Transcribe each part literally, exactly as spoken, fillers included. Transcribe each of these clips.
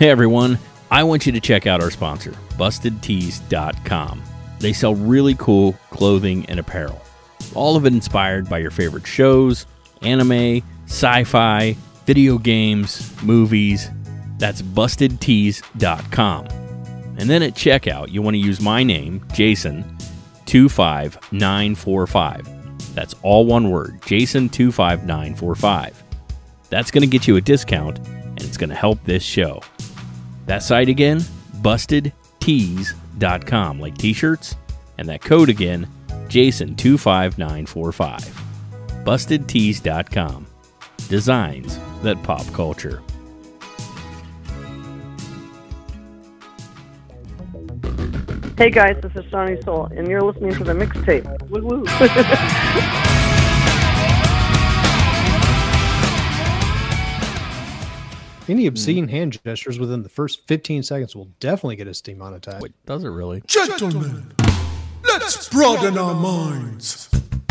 Hey everyone, I want you to check out our sponsor, busted tees dot com. They sell really cool clothing and apparel. All of it inspired by your favorite shows, anime, sci-fi, video games, movies. That's busted tees dot com. And then at checkout, you want to use my name, Jason, two five nine four five. That's all one word, Jason two five nine four five. That's going to get you a discount, and it's going to help this show. That site again, busted tees dot com, like t-shirts, and that code again, Jason two five nine four five. busted tees dot com. Designs that pop culture. Hey guys, this is Sonny Soul, and you're listening to the mixtape. Woo woo. Any obscene hand gestures within the first fifteen seconds will definitely get us demonetized. Wait, does it really? Gentlemen, let's broaden our minds.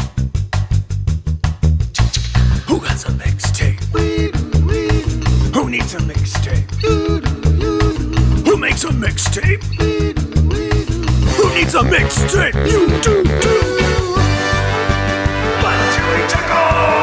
Who has a mixtape? Who needs a mixtape? Who makes a mixtape? Who needs a mixtape? You do, do. But you need to go.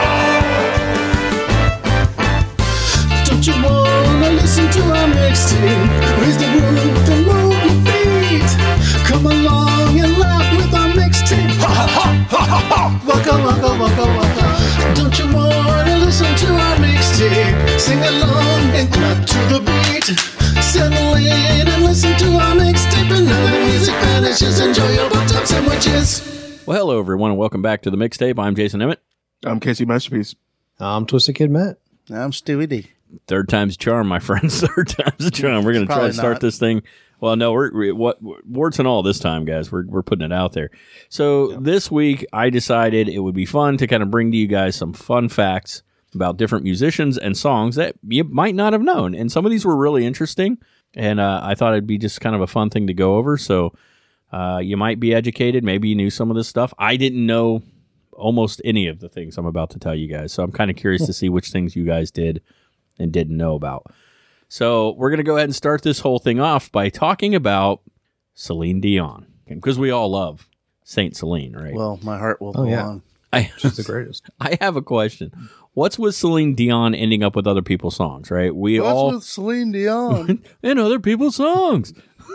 Don't you wanna listen to our mixtape? Raise the roof and move your feet. Come along and laugh with our mixtape. Ha ha ha ha ha ha. Waka waka waka waka. Don't you wanna listen to our mixtape? Sing along and clap to the beat. Settle in and listen to our mixtape. And now the music vanishes. Enjoy your butt-up sandwiches. Well, hello everyone, and welcome back to the mixtape. I'm Jason Emmett. I'm Casey Masterpiece. I'm Twisted Kid Matt. I'm Stewie D. Third time's a charm, my friends. Third time's a charm. We're going to try to start not. this thing. Well, no, we're, we what warts and all this time, guys. We're we're putting it out there. So yep. This week, I decided it would be fun to kind of bring to you guys some fun facts about different musicians and songs that you might not have known. And some of these were really interesting, and uh, I thought it'd be just kind of a fun thing to go over. So uh, you might be educated. Maybe you knew some of this stuff. I didn't know almost any of the things I'm about to tell you guys. So I'm kind of curious to see which things you guys did and didn't know about. So we're going to go ahead and start this whole thing off by talking about Celine Dion, because we all love Saint Celine, right? Well, my heart will Oh, go yeah. on. I, She's the greatest. I have a question. What's with Celine Dion ending up with other people's songs, right? We What's all with Celine Dion? and other people's songs.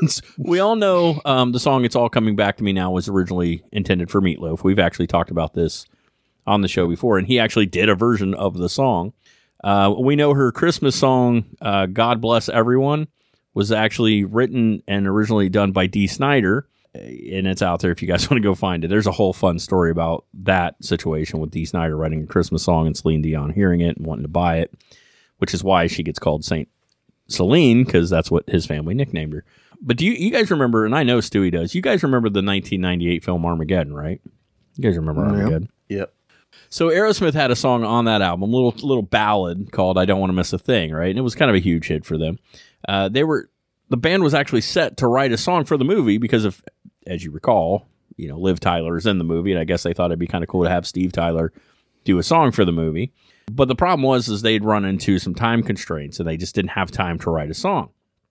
We all know um, the song "It's All Coming Back to Me Now" was originally intended for Meatloaf. We've actually talked about this on the show before, and he actually did a version of the song. Uh, we know her Christmas song, uh, God Bless Everyone, was actually written and originally done by Dee Snider, and it's out there if you guys want to go find it. There's a whole fun story about that situation with Dee Snider writing a Christmas song and Celine Dion hearing it and wanting to buy it, which is why she gets called Saint Celine, because that's what his family nicknamed her. But do you, you guys remember, and I know Stewie does, you guys remember the nineteen ninety-eight film Armageddon, right? You guys remember Armageddon? Yep. So Aerosmith had a song on that album, a little little ballad called "I Don't Want to Miss a Thing," right? And it was kind of a huge hit for them. Uh, they were the band was actually set to write a song for the movie because of, as you recall, you know, Liv Tyler is in the movie, and I guess they thought it'd be kind of cool to have Steve Tyler do a song for the movie. But the problem was is they'd run into some time constraints, and they just didn't have time to write a song.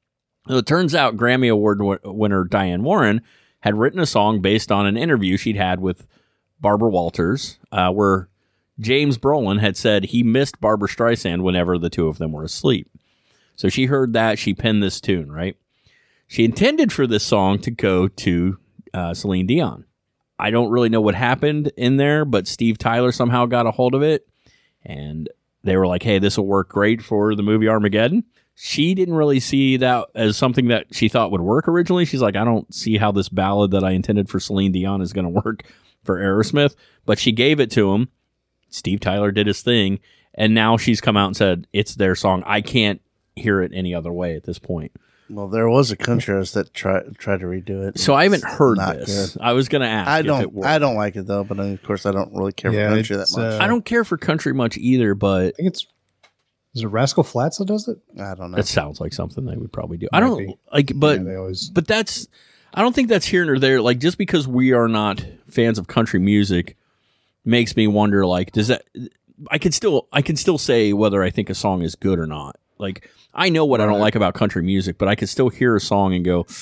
So it turns out Grammy Award w- winner Diane Warren had written a song based on an interview she'd had with Barbara Walters, uh, where James Brolin had said he missed Barbra Streisand whenever the two of them were asleep. So she heard that, she penned this tune, right? She intended for this song to go to uh, Celine Dion. I don't really know what happened in there, but Steve Tyler somehow got a hold of it, and they were like, hey, this will work great for the movie Armageddon. She didn't really see that as something that she thought would work originally. She's like, I don't see how this ballad that I intended for Celine Dion is going to work for Aerosmith, but she gave it to him. Steve Tyler did his thing, and now she's come out and said it's their song. I can't hear it any other way at this point. Well, there was a country artist that tried tried to redo it. So I haven't heard Not this. good. I was going to ask I if it don't. worked. I don't like it though, but uh, of course I don't really care Yeah, for country that it's, much. uh, I don't care for country much either, but I think it's is it Rascal Flatts that does it? I don't know. that sounds like something they would probably do. Might I don't be. like, but Yeah, they always. but that's. I don't think that's here nor there. Like, just because we are not fans of country music makes me wonder. Like, does that? I can still I can still say whether I think a song is good or not. Like, I know what I don't like about country music, but I can still hear a song and go,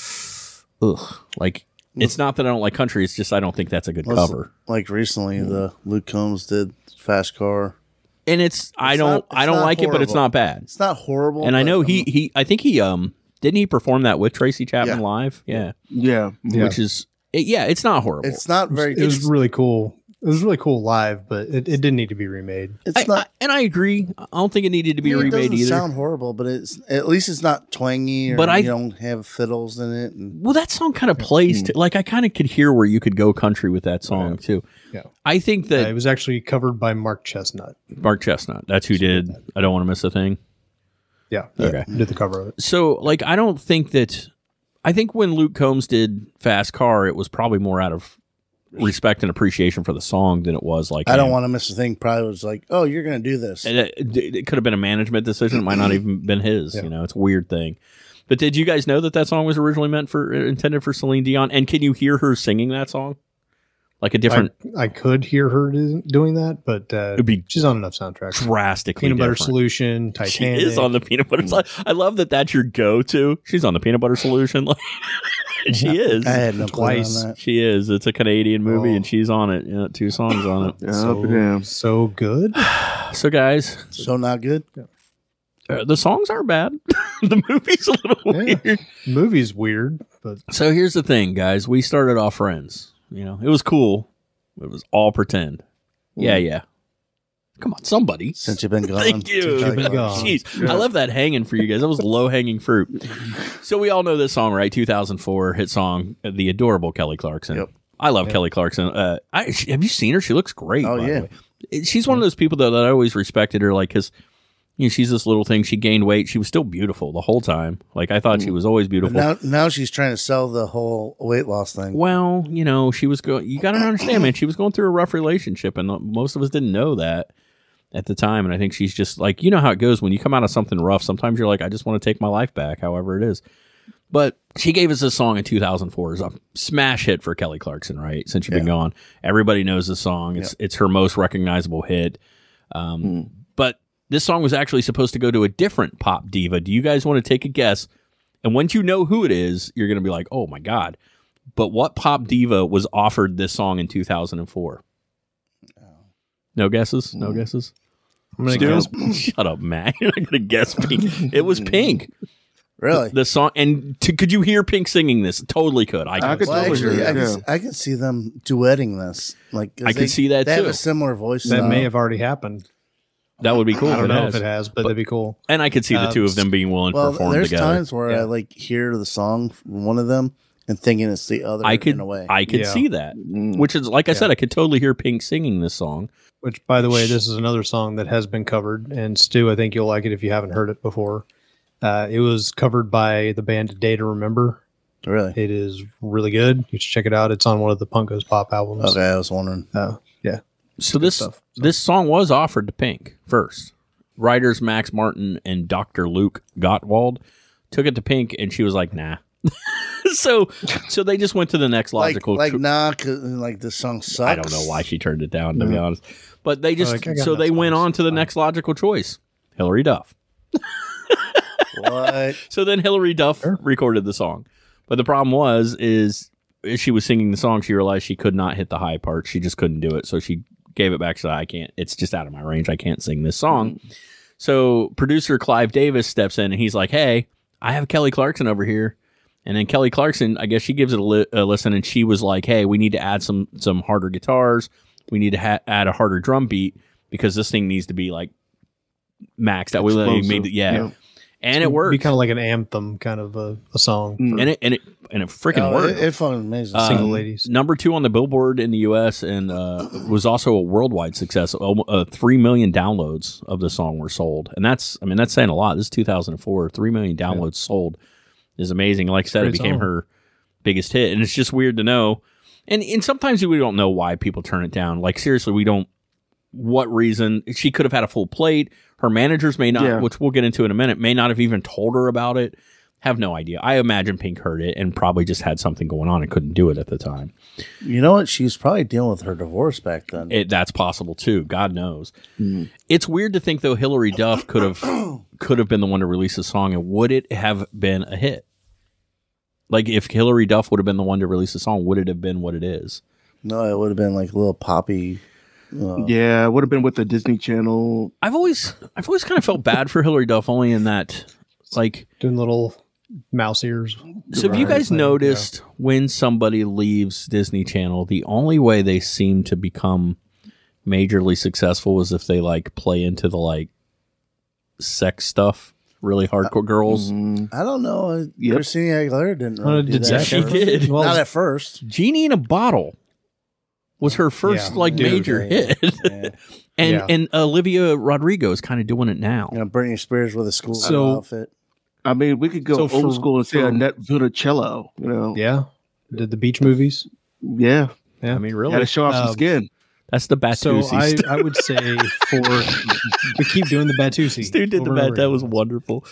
ugh. Like, it's not that I don't like country. It's just I don't think that's a good Well, cover. Like recently, the Luke Combs did Fast Car. And it's, I don't not- it's I don't not like it, but it's horrible. not bad. It's not horrible. And I but know I'm- he he I think he um didn't he perform that with Tracy Chapman Yeah. live? Yeah, Yeah. Yeah. which is it, yeah, it's not horrible. It's not very. It was It's, really cool. It was really cool live, but it, it didn't need to be remade. it's I- not. I- and I agree. I don't think it needed to be I mean, it remade doesn't either. sound horrible, but it's at least it's not twangy, or But I- you don't have fiddles in it. And Well, that song kind of plays to, like I kind of could hear where you could go country with that song too. Yeah. I think Uh, that it was actually covered by Mark Chestnut. Mark Chestnut, that's who did I Don't Want to Miss a Thing. Yeah. Okay. Did the cover of it. So, like, I don't think that. I think when Luke Combs did Fast Car, it was probably more out of respect and appreciation for the song than it was like. I don't man, want to miss a thing. Probably was like, oh, you're going to do this. And it, it could have been a management decision. It might not even been his. You know, it's a weird thing. But did you guys know that that song was originally meant for intended for Celine Dion? And can you hear her singing that song? Like a different, I, I could hear her do- doing that, but uh, It'd be she's on enough soundtracks. drastically Peanut Butter different. Solution, She Titanic. is on the peanut butter. Solution. I love that. That's your go-to. She's on the peanut butter solution. Like, she is. I had no clue on Twice. that. She is. It's a Canadian movie, Oh. and she's on it. Yeah, two songs on it. Yeah, so, up and down. so good. So, guys, So not good. uh, the songs aren't bad. The movie's a little Yeah. weird. Movie's weird, but So here's the thing, guys. We started off friends. You know, it was cool. It was all pretend. Yeah, yeah. Come on, somebody. Since you've been gone. Thank you. Since You've been I've gone. Jeez, I love that hanging for you guys. That was low hanging fruit. So we all know this song, right? two thousand four hit song, uh, the adorable Kelly Clarkson. Yep. I love Kelly Clarkson. Uh, I, she- have you seen her? She looks great. Oh, by yeah. the way. It- She's one of those people though that I always respected her, like because you know she's this little thing. She gained weight. She was still beautiful the whole time. Like I thought she was always But beautiful. now, now she's trying to sell the whole weight loss thing. Well, you know, she was going. You got to understand, man. She was going through a rough relationship, and most of us didn't know that at the time. And I think she's just like, you know how it goes when you come out of something rough. Sometimes you're like, I just want to take my life back, however it is. But she gave us this song in two thousand four. It's a smash hit for Kelly Clarkson, right? Since you've been Yeah. gone, everybody knows the song. It's it's her most recognizable hit. Um, But this song was actually supposed to go to a different pop diva. Do you guys want to take a guess? And once you know who it is, you're going to be like, oh my God. But what pop diva was offered this song in two thousand four? No guesses? No guesses? I'm gonna guess. Shut up, Matt. You're not going to guess Pink. It was Pink. Really? The song. And t- could you hear Pink singing this? Totally could. I, I could Well, totally actually, hear I it, can, yeah. I can see them duetting this. Like 'cause I can they- see that they have too. a similar voice. That style. may have already happened. That would be cool. I don't if it know has. if it has, but, that'd be cool. And I could see the Um, two of them being willing to Well, perform there's together. times where I Yeah. like hear the song from one of them and thinking it's the other. I could, in a way. I could Yeah. see that. Mm. Which is, like I said, I could totally hear Pink singing this song. Which, by the way, this is another song that has been covered. And Stu, I think you'll like it if you haven't heard it before. Uh, it was covered by the band Day to Remember. really. It is really good. You should check it out. It's on one of the Punkos pop albums. Okay, I was wondering. Uh, yeah. So this stuff. So- this song was offered to Pink first. Writers Max Martin and Doctor Luke Gottwald took it to Pink, and she was like, "Nah." so so they just went to the next Like, logical. like cho- nah, 'cause, like this song sucks. I don't know why she turned it down, to be honest. But they just Like, I got so enough they went songs. on to the Fine. next logical choice, Hillary Duff. What? So then Hillary Duff recorded the song. But the problem was, is as she was singing the song, she realized she could not hit the high part. She just couldn't do it. So she gave it back. She said, I can't, it's just out of my range. I can't sing this song. So producer Clive Davis steps in and he's like, hey, I have Kelly Clarkson over here. And then Kelly Clarkson, I guess she gives it a, li- a listen, and she was like, hey, we need to add some some harder guitars. We need to ha- add a harder drum beat because this thing needs to be like maxed out. We literally made it, yeah. Yeah. And it Be worked. kind of like an anthem, kind of a, a song. Mm. for And it and it and it freaking Oh, worked. it, it felt amazing. Uh, single ladies. Number two on the Billboard in the U S and uh, was also a worldwide success. Almo- Uh, Three million downloads of the song were sold, and that's I mean that's saying a lot. This is two thousand four. Three million downloads sold is amazing. Like I said, it Great became song. her biggest hit, and it's just weird to know. And and sometimes we don't know why people turn it down. Like seriously, we don't. What reason? She could have had a full plate. Her managers may not, Yeah. which we'll get into in a minute, may not have even told her about it. Have no idea. I imagine Pink heard it and probably just had something going on and couldn't do it at the time. You know what? She was probably dealing with her divorce back then. It, that's possible too. God knows. It's weird to think though Hillary Duff could have could have been the one to release the song, and would it have been a hit? Like, if Hillary Duff would have been the one to release the song, would it have been what it is? No, it would have been like a little poppy. Uh, Yeah, it would have been with the Disney Channel. I've always, I've always kind of felt bad for Hillary Duff, only in that, like, Doing little mouse ears. so have you Right. guys Thing, noticed when somebody leaves Disney Channel, the only way they seem to become majorly successful is if they like play into the like sex stuff, really hardcore girls. Mm, I don't know. uh, Yep. Christina Aguilera didn't Oh, really do did that. Zac She at first. did. Well, Not at first. Genie in a Bottle was her first Yeah, like dude, major yeah, hit. yeah. and Yeah. and Olivia Rodrigo is kind of doing it now. You know, Britney Spears with a school So- outfit. I mean, we could go So old for- school and say for- Annette Vunicello. You know, Yeah. Did the beach movies. yeah, Yeah. I mean, had really, to show off some Um, skin. that's the So Batusi. I, stuff. I would say for we keep doing the Batusi. Stu did the over and bat. over That again. was wonderful.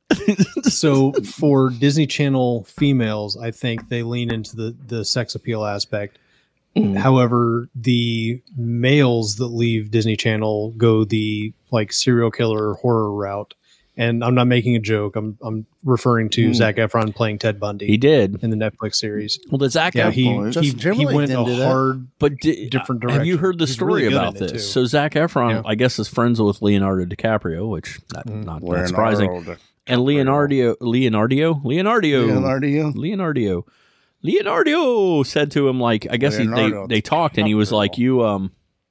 So for Disney Channel females, I think they lean into the the sex appeal aspect. Mm. However, the males that leave Disney Channel go the like serial killer horror route. And I'm not making a joke. I'm I'm referring to Mm. Zac Efron playing Ted Bundy He did. in the Netflix series. Well, the Zac Yeah, Efron. he boy. he, Justin he Timberlake went didn't do a that. hard. But di- different have you direction. heard the He's story really good about in it, this? too. So Zac Efron, Yeah. I guess, is friends with Leonardo DiCaprio, which not, Mm. not, not Leonardo surprising. DiCaprio. And Leonardo, Leonardo, Leonardo, Leonardo. Leonardo, Leonardo said to him, like, I guess he, they Leonardo they talked, and he was DiCaprio. like, "You um,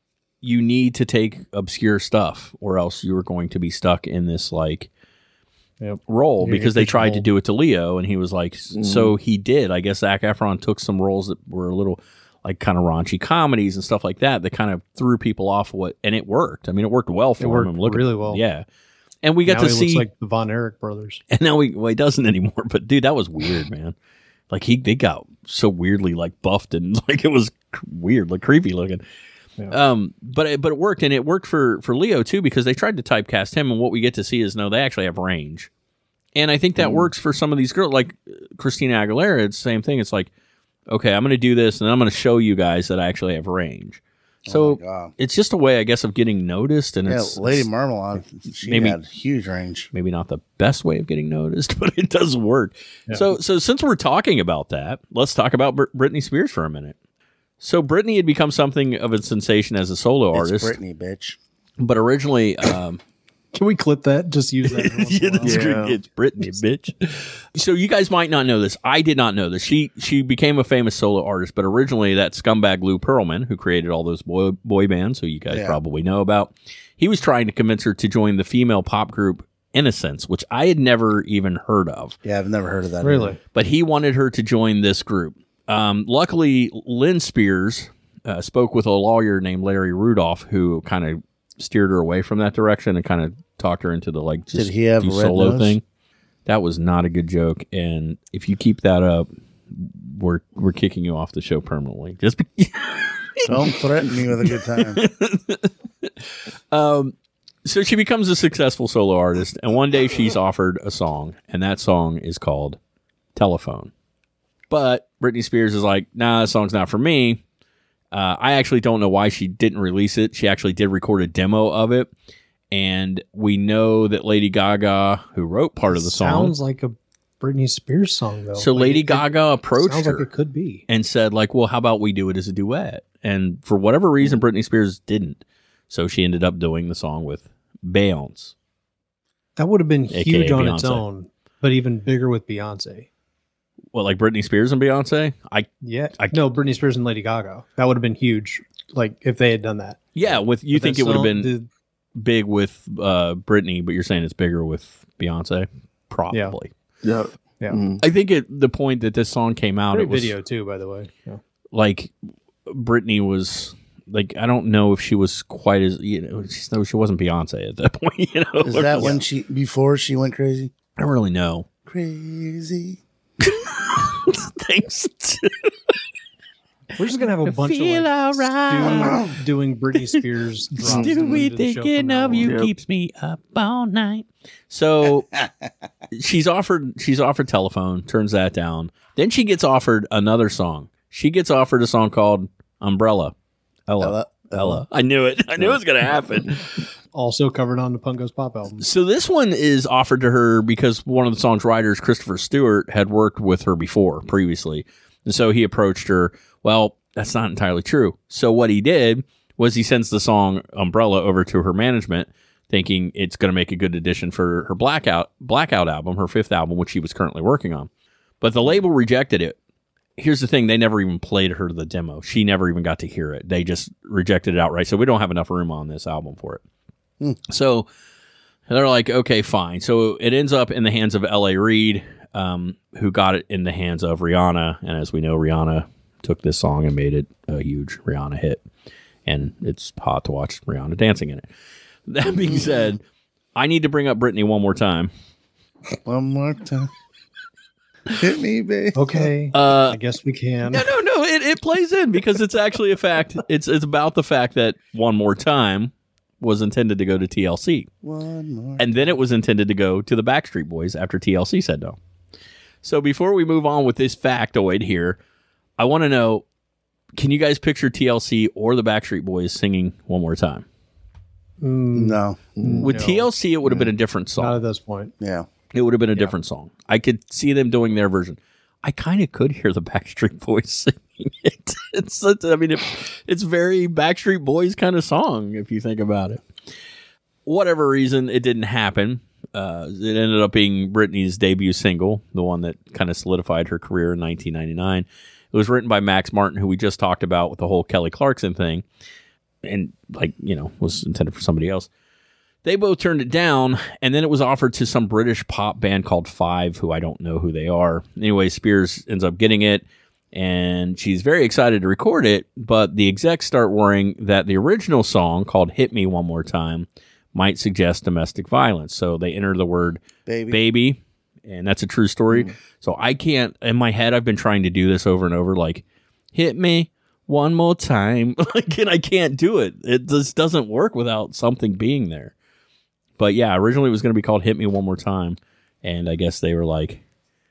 you need to take obscure stuff, or else you are going to be stuck in this like." Yep. role You're because gonna they tried to pigeonhole. do it to Leo, and he was like, so he did. I guess Zac Efron took some roles that were a little like kind of raunchy comedies and stuff like that that kind of threw people off what, and it worked. I mean, it worked well for It worked him. Look at- really well. yeah. And we got Now to he see, looks like the Von Erich brothers. and now we well, he doesn't anymore. But dude, that was weird, man. Like he they got so weirdly like buffed and like it was cr- weird, like creepy looking. Yeah. Um, but it, but it worked, and it worked for for Leo too because they tried to typecast him, and what we get to see is no, they actually have range. And I think that Mm. works for some of these girls, like Christina Aguilera. It's the same thing. It's like, okay, I'm going to do this, and I'm going to show you guys that I actually have range. So Oh my God. it's just a way, I guess, of getting noticed. And Yeah, it's, Lady it's Marmalade, she maybe- had huge range. maybe not the best way of getting noticed, but it does work. So, so since we're talking about that, let's talk about Br- Britney Spears for a minute. So Britney had become something of a sensation as a solo It's artist, Britney, bitch. but originally. Um, Can we clip that? Just use that. every once in a yeah, while? that's Yeah. great. It's Britney, bitch. So you guys might not know this. I did not know this. She she became a famous solo artist, but originally that scumbag Lou Pearlman, who created all those boy boy bands, who you guys Yeah. probably know about, he was trying to convince her to join the female pop group Innocence, which I had never even heard of. Yeah, I've never heard of that. Really? But he wanted her to join this group. Um, luckily, Lynn Spears uh, spoke with a lawyer named Larry Rudolph, who kind of steered her away from that direction and kind of talked her into the like just Did he have do a red solo nose? thing. That was not a good joke, and if you keep that up, we're we're kicking you off the show permanently. Just be- Don't threaten me with a good time. um, so she becomes a successful solo artist, and one day she's offered a song, and that song is called Telephone. But Britney Spears is like, nah, that song's not for me. Uh, I actually don't know why she didn't release it. She actually did record a demo of it. And we know that Lady Gaga, who wrote part of the song, Sounds like a Britney Spears song, though. so Like, Lady it- Gaga it approached sounds her like it could be. and said, like, well, how about we do it as a duet? And for whatever reason, Britney Spears didn't. So she ended up doing the song with Beyonce. That would have been A K A huge on its Beyonce. own, but even bigger with Beyonce. Well, like Britney Spears and Beyonce? I Yeah, I- no, Britney Spears and Lady Gaga. That would have been huge. Like if they had done that. Yeah, with you But think that it would have song- been the- big with uh, Britney, but you're saying it's bigger with Beyonce? Probably. Yeah. Yeah. Mm. I think at the point that this song came out, Great it was video too, by the way. Yeah. like Britney was like, I don't know if she was quite as, you know, she, no, she wasn't Beyonce at that point. You know, Is that when she before she went crazy? I don't really know. Crazy. Thanks. We're just gonna have a bunch feel of like alright. Stu doing Britney Spears drops. Stewie into the show thinking from now of you on. Yep. keeps me up all night. So she's offered she's offered Telephone, turns that down. Then she gets offered another song. She gets offered a song called Umbrella. Ella. Ella. Ella. I knew it. I knew it was gonna happen. Also covered on the Punko's Pop album. So this one is offered to her because one of the song's writers, Christopher Stewart, had worked with her before, previously. And so he approached her. Well, that's not entirely true. So what he did was he sends the song Umbrella over to her management, thinking it's going to make a good addition for her Blackout Blackout album, her fifth album, which she was currently working on. But the label rejected it. Here's the thing. They never even played her the demo. She never even got to hear it. They just rejected it outright. So we don't have enough room on this album for it. Hmm. So they're like, okay, fine. So it ends up in the hands of L A Reid, um, who got it in the hands of Rihanna. And as we know, Rihanna took this song and made it a huge Rihanna hit. And it's hot to watch Rihanna dancing in it. That being said, I need to bring up Britney one more time. One more time. Hit me, babe. Okay. Uh, I guess we can. No, no, no. It, it plays in because it's actually a fact. It's it's about the fact that One More Time was intended to go to T L C. One more. And then it was intended to go to the Backstreet Boys after T L C said no. So before we move on with this factoid here, I want to know, can you guys picture T L C or the Backstreet Boys singing One More Time? Mm, No. With No. T L C, it would have been a different Not song. at this point. Yeah. It would have been a different song. I could see them doing their version. I kind of could hear the Backstreet Boys singing it. It's, it's I mean, it, it's very Backstreet Boys kind of song if you think about it. Whatever reason, it didn't happen. Uh, it ended up being Britney's debut single, the one that kind of solidified her career in nineteen ninety-nine. It was written by Max Martin, who we just talked about with the whole Kelly Clarkson thing, and like you know was intended for somebody else. They both turned it down, and then it was offered to some British pop band called Five, who I don't know who they are. Anyway, Spears ends up getting it, and she's very excited to record it, but the execs start worrying that the original song, called Hit Me One More Time, might suggest domestic violence. So they enter the word Baby. baby, and that's a true story. Mm. So I can't, in my head, I've been trying to do this over and over, like, hit me one more time, like, and I can't do it. It just doesn't work without something being there. But yeah, originally it was going to be called Hit Me One More Time. And I guess they were like,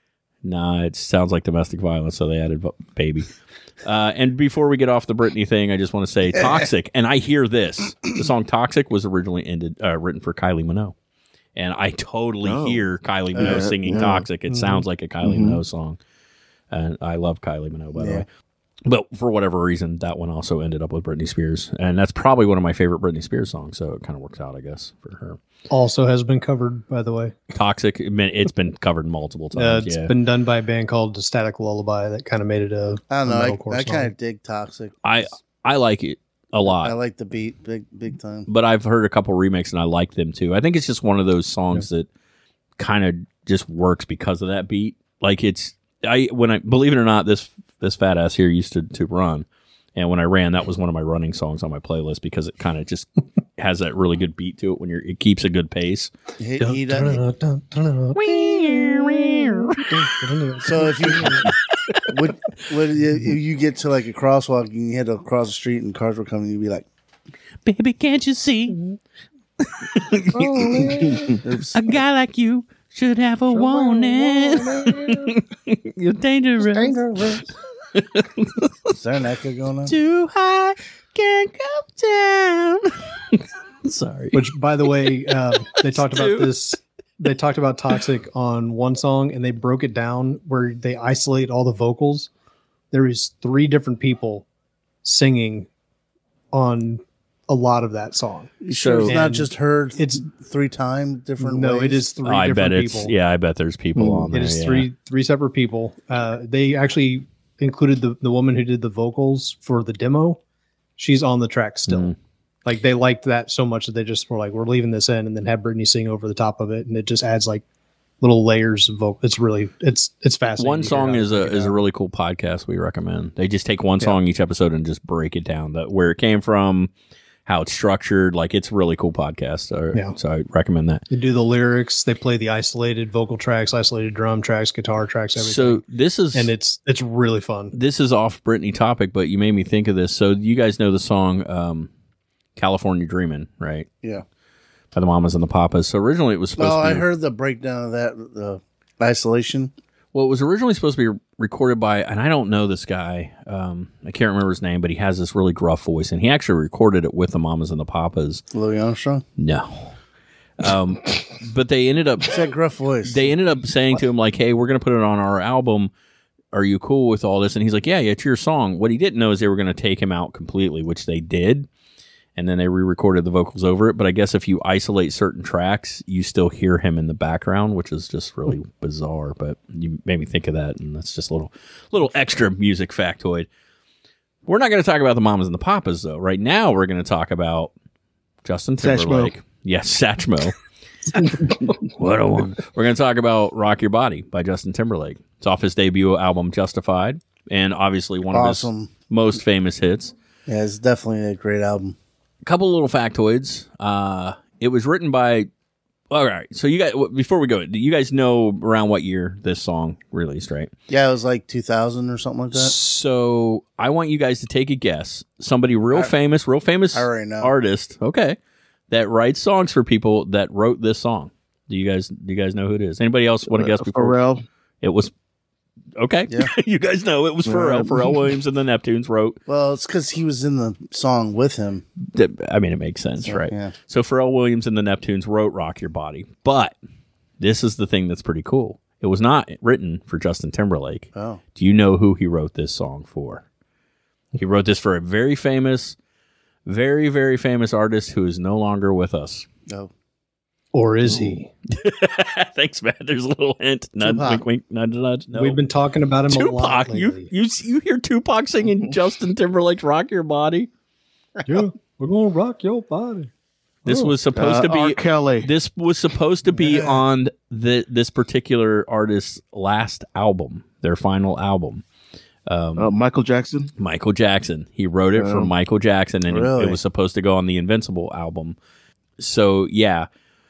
nah, it sounds like domestic violence. So they added baby. Uh, and before we get off the Britney thing, I just want to say Toxic. And I hear this. The song Toxic was originally ended, uh, written for Kylie Minogue. And I totally Oh. hear Kylie Minogue Uh, singing yeah. Toxic. It Mhm. sounds like a Kylie Mhm. Minogue song. And I love Kylie Minogue, by the Yeah. way. But for whatever reason, that one also ended up with Britney Spears. And that's probably one of my favorite Britney Spears songs. So it kind of works out, I guess, for her. Also has been covered, by the way. Toxic, it been- it's been covered multiple Uh, times. it's yeah. been done by a band called The Static Lullaby that kind of made it a. I don't know. a I, metalcore I song. kind of dig Toxic. I I like it a lot. I like the beat big big time. But I've heard a couple remixes and I like them too. I think it's just one of those songs that kind of just works because of that beat. Like it's I when I believe it or not, this this fat ass here used to to run, and when I ran, that was one of my running songs on my playlist because it kind of just has that really good beat to it when you're it keeps a good pace. He, he does, so if you would, would you, if you get to like a crosswalk and you had to cross the street and cars were coming, you'd be like, Baby, can't you see? oops. A guy like you should have a warning. You're dangerous. Is there an echo going on? Too high, can't come down. Sorry. Which, by the way, uh, they talked Stu. about this. They talked about Toxic on one song, and they broke it down where they isolate all the vocals. There is three different people singing on a lot of that song. You sure it's So- not And just heard it's- three times different No, ways? it is three Oh, I different bet people. it's yeah. I bet there's people Mm, on there. It is yeah. three three separate people. Uh, they actually included the, the woman who did the vocals for the demo. She's on the track still. Mm. Like they liked that so much that they just were like, we're leaving this in, and then have Britney sing over the top of it, and it just adds like little layers of vocal. It's really it's it's fascinating. One to hear song how is they a figure it is a out. really cool podcast we recommend. They just take one Yeah. song each episode and just break it down, that where it came from, how it's structured. Like it's a really cool podcast. So, Yeah. so I recommend that. They do the lyrics. They play the isolated vocal tracks, isolated drum tracks, guitar tracks, everything. So this is and it's it's really fun. this is off Britney topic, but you made me think of this. So you guys know the song um, "California Dreamin'," right? Yeah. By the Mamas and the Papas. So originally it was supposed Oh, to be I heard the breakdown of that, the isolation. well, it was originally supposed to be recorded by, and I don't know this guy. Um, I can't remember his name, but he has this really gruff voice, and he actually recorded it with the Mamas and the Papas. Louis Armstrong? No. Um, but they ended up It's that gruff voice. they ended up saying to him like, "Hey, we're going to put it on our album. Are you cool with all this?" And he's like, "Yeah, yeah, it's your song." What he didn't know is they were going to take him out completely, which they did. And then they re-recorded the vocals over it. But I guess if you isolate certain tracks, you still hear him in the background, which is just really bizarre. But you made me think of that, and that's just a little, little extra music factoid. We're not going to talk about the Mamas and the Papas, though. Right now, we're going to talk about Justin Timberlake. Satchmo. Yes, Satchmo. What a one. We're going to talk about Rock Your Body by Justin Timberlake. It's off his debut album, Justified, and obviously one Awesome. of his most famous hits. Yeah, it's definitely a great album. A couple little factoids. Uh, it was written by. All right, so you guys, before we go, do you guys know around what year this song released, right? Yeah, it was like two thousand or something like that. So I want you guys to take a guess. Somebody real famous, real famous I already know. artist, okay, that writes songs for people that wrote this song. Do you guys? Do you guys know who it is? Anybody else want to guess before? Pharrell. It was. Okay, Yeah. you guys know it was Pharrell. Yeah. Pharrell Williams and the Neptunes wrote. Well, it's because he was in the song with him. I mean, it makes sense, So, right? yeah. So Pharrell Williams and the Neptunes wrote "Rock Your Body," but this is the thing that's pretty cool. It was not written for Justin Timberlake. Oh, Do you know who he wrote this song for? He wrote this for a very famous, very, very famous artist who is no longer with us. no. Or is he? Thanks, Matt. There's a little hint. Nudge, Tupac. wink, wink, nudge, nudge. No. We've been talking about him a lot Tupac. You, lately. you, you hear Tupac singing Justin Timberlake's "Rock Your Body"? Yeah, we're gonna rock your body. This Oh. was supposed Uh, to be R. Kelly. This was supposed to be on the this particular artist's last album, their final album. Um, Uh, Michael Jackson. Michael Jackson. He wrote it for Oh. Michael Jackson, and it- Really? it was supposed to go on the Invincible album. So yeah,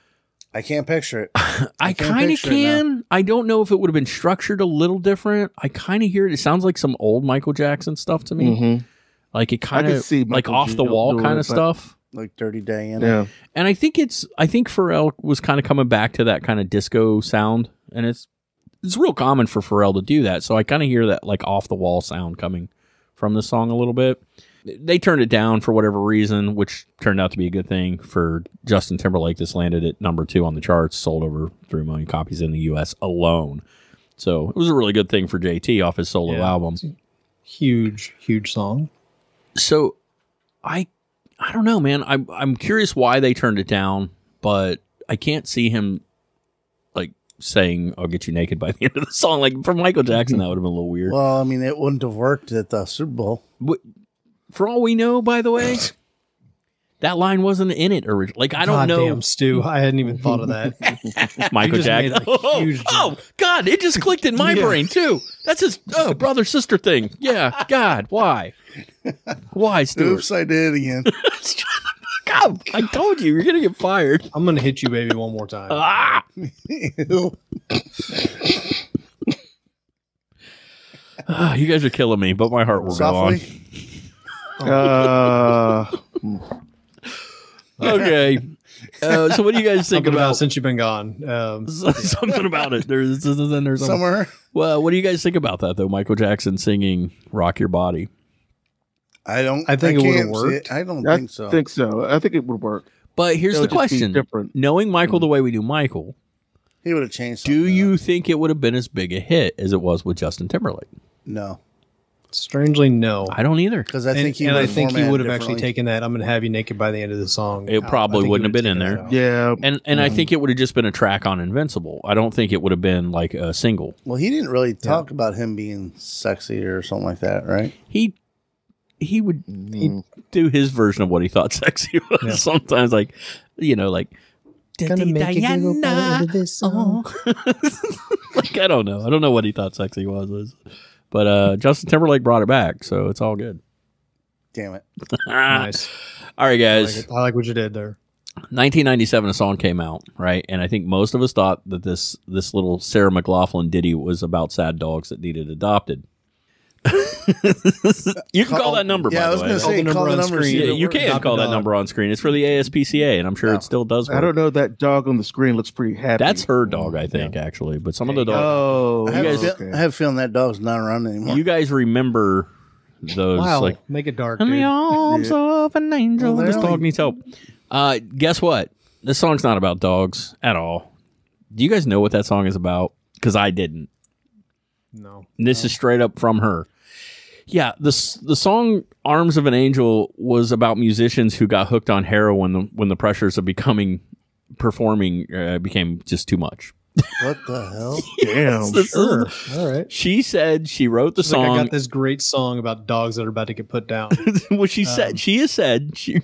I can't picture it. I can't kind of picture it now. can. I don't know if it would have been structured a little different. I kind of hear it. It sounds like some old Michael Jackson stuff to me. Mm-hmm. Like it kind could of see like Michael off G. the wall doing kind it, of but- stuff. Like Dirty Diana. Yeah. And I think it's I think Pharrell was kind of coming back to that kind of disco sound, and it's it's real common for Pharrell to do that. So I kind of hear that like off the wall sound coming from the song a little bit. They turned it down for whatever reason, which turned out to be a good thing for Justin Timberlake. This landed at number two on the charts, sold over three million copies in the U S alone. So it was a really good thing for J T off his solo Yeah. album. Huge, huge song. So I I don't know, man. I'm I'm curious why they turned it down, but I can't see him like saying "I'll get you naked" by the end of the song. Like for Michael Jackson, that would have been a little weird. Well, I mean, it wouldn't have worked at the Super Bowl. What- For all we know, by the way, that line wasn't in it originally. Like I don't God know. damn, Stu. I hadn't even thought of that. Michael You just made Jackson. a Oh, huge oh, God! It just clicked in my Yeah. brain too. That's his oh brother sister thing. Yeah, God, why? Why, Stuart? Oops, I did again. God, I told you you're gonna get fired. I'm gonna hit you, baby, one more time. Ah! Ah, you guys are killing me, but my heart will Softly. Uh, go on. Okay. Uh, so, what do you guys think Something about about since you've been gone? Um, something about it? There's then there's some- Somewhere. Well, what do you guys think about that though? Michael Jackson singing "Rock Your Body." I don't. I think it would've can't see worked. I don't I think so. think so. I think it would work. But here's It the would just be question: different. knowing Michael the way we do Michael, he would have changed. do something you up. think it would have been as big a hit as it was with Justin Timberlake? No, strangely, no. I don't either. because I and think he. and I would've think he formatted would have actually differently. taken that. I'm gonna have you naked by the end of the song. It out. probably I think he wouldn't have been in taken there. that out. Yeah. And and I Mm-hmm. think it would have just been a track on Invincible. I don't think it would have been like a single. Well, he didn't really talk about him being sexy or something like that, right? He he would he'd do his version of what he thought sexy was. Yeah. Sometimes like you know like Gonna make you giggle by the end of this song. like I don't know. I don't know what he thought sexy was. But uh, Justin Timberlake brought it back, so it's all good. Damn it! Nice. All right, I like, guys. it. I like what you did there. nineteen ninety-seven, a song came out, right? And I think most of us thought that this this little Sarah McLaughlin ditty was about sad dogs that needed adopted. You can call that number, Yeah, by I the was way. going to say, Call the call the number on number. screen. see if Yeah, it you works. can Adopt a call that dog. number on screen. It's for the A S P C A, and I'm sure No. it still does work. I don't know. That dog on the screen looks pretty happy. That's her dog, I think, actually. But some of the dogs, Oh, I have, You a guys- feel, I have a feeling that dog's not around anymore. you guys remember those Wow, like make it dark, in dude. the arms of an angel. Well, This they're dog only- needs help. Uh, guess what? This song's not about dogs at all. Do you guys know what that song is about? Because I didn't. No. And this is straight up from her. Yeah, the s- the song "Arms of an Angel" was about musicians who got hooked on heroin when the, when the pressures of becoming performing uh, became just too much. What the hell? damn. This is- Sure. All right. She said she wrote the It's like I song. got this great song about dogs that are about to get put down. Well, she Um, said she has said she.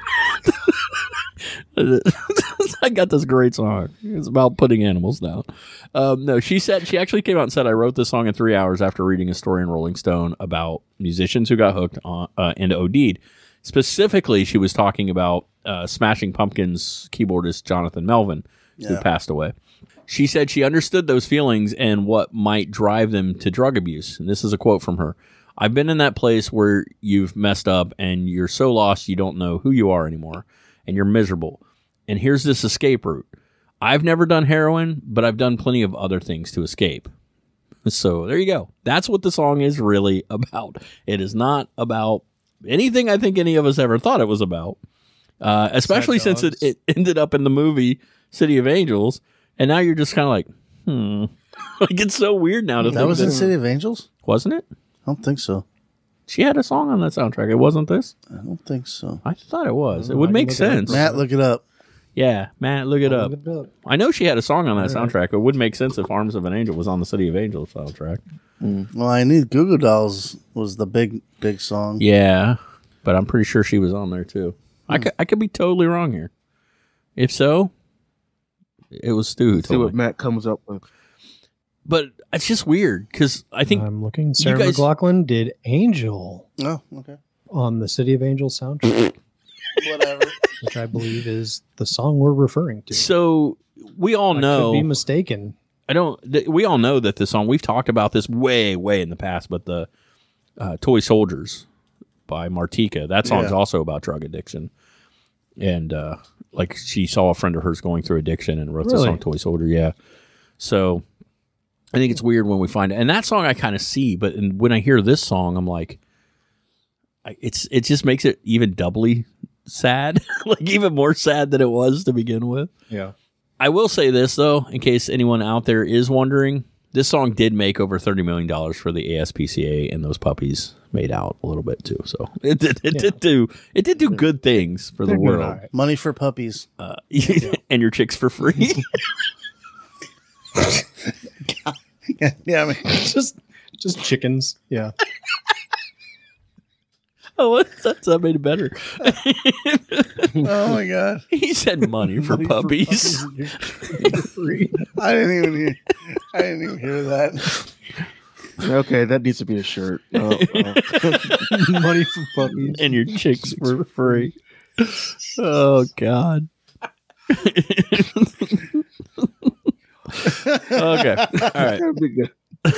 I got this great song. It's about putting animals down. Um, no, she said she actually came out and said I wrote this song in three hours after reading a story in Rolling Stone about musicians who got hooked on uh, and OD'd. Specifically, she was talking about uh, Smashing Pumpkins keyboardist Jonathan Melvin, who Yeah. passed away. She said she understood those feelings and what might drive them to drug abuse. And this is a quote from her. I've been in that place where you've messed up and you're so lost you don't know who you are anymore and you're miserable. And here's this escape route. I've never done heroin, but I've done plenty of other things to escape. So there you go. That's what the song is really about. It is not about anything I think any of us ever thought it was about, uh, especially since it, dogs. it ended up in the movie City of Angels. And now you're just kind of like, hmm. Like, it's so weird now to That think was in that, City of Angels? wasn't it? I don't think so. She had a song on that soundtrack. It wasn't this? I don't think so. I thought it was. It know. would I can make look it up. sense. Matt, look it up. Yeah, Matt, look it up. Look it up. I know she had a song on that All right. soundtrack. It would make sense if Arms of an Angel was on the City of Angels soundtrack. Well, I knew Goo Goo Dolls was the big, big song. Yeah, but I'm pretty sure she was on there too. I, could, I could be totally wrong here. If so, it was Stu. who See told what me. Matt comes up with. But it's just weird because I think I'm looking. Sarah guys- McLachlan did Angel Oh, okay. on the City of Angels soundtrack, Whatever. which I believe is the song we're referring to. so. We all I could know. be mistaken. I don't. Th- we all know that the song. We've talked about this way, way in the past. But the uh, "Toy Soldiers" by Martika, that song's Yeah. also about drug addiction. And uh, like she saw a friend of hers going through addiction and wrote the Really? song "Toy Soldier." Yeah. So I think it's weird when we find it. And that song I kind of see, but in, when I hear this song, I'm like, I, it's it just makes it even doubly sad, like even more sad than it was to begin with. Yeah. I will say this, though, in case anyone out there is wondering, this song did make over thirty million dollars for the A S P C A, and those puppies made out a little bit, too. So it did, it Yeah. did do it did do good things for the They're doing world. all right. Money for puppies. Uh, and your chicks for free. yeah, yeah, I mean, just, just chickens. Yeah. Oh, that, that made it better. oh my god, He said money for Money for puppies. puppies. Free. I didn't even hear. I didn't even hear that. Okay, that needs to be a shirt. Oh, oh. Money for puppies. And your chicks for free. Oh, God. Okay. All right. That'd be good.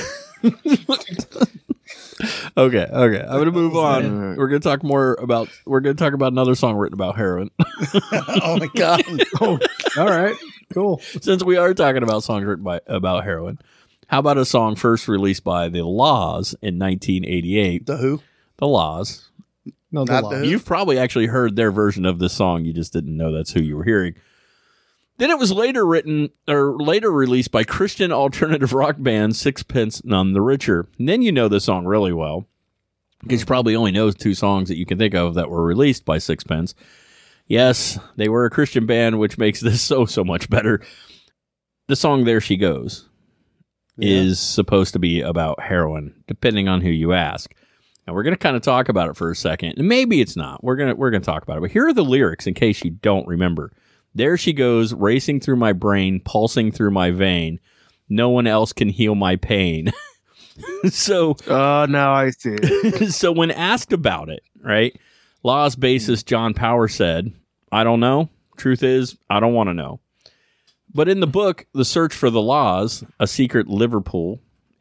Okay, okay. I'm gonna move on. Alright. We're gonna talk more about. We're gonna talk about another song written about heroin. oh my god. Oh, all right. Cool. Since we are talking about songs written by about heroin, how about a song first released by The Laws in nineteen eighty-eight? The Who? The Laws. No, Not the the law. Who? You've probably actually heard their version of this song. You just didn't know that's who you were hearing. Then it was later written or later released by Christian alternative rock band Sixpence None the Richer. And then you know the song really well because you probably only know two songs that you can think of that were released by Sixpence. Yes, they were a Christian band, which makes this so, so much better. The song There She Goes Yeah. is supposed to be about heroin, depending on who you ask. And we're going to kind of talk about it for a second. And maybe it's not. We're going to we're going to talk about it. But here are the lyrics in case you don't remember. There she goes, racing through my brain, pulsing through my vein. No one else can heal my pain. so Oh, now I see it. so when asked about it, right? Law's bassist John Power said, I don't know. Truth is, I don't want to know. But in the book, The Search for the Laws, A Secret Liverpool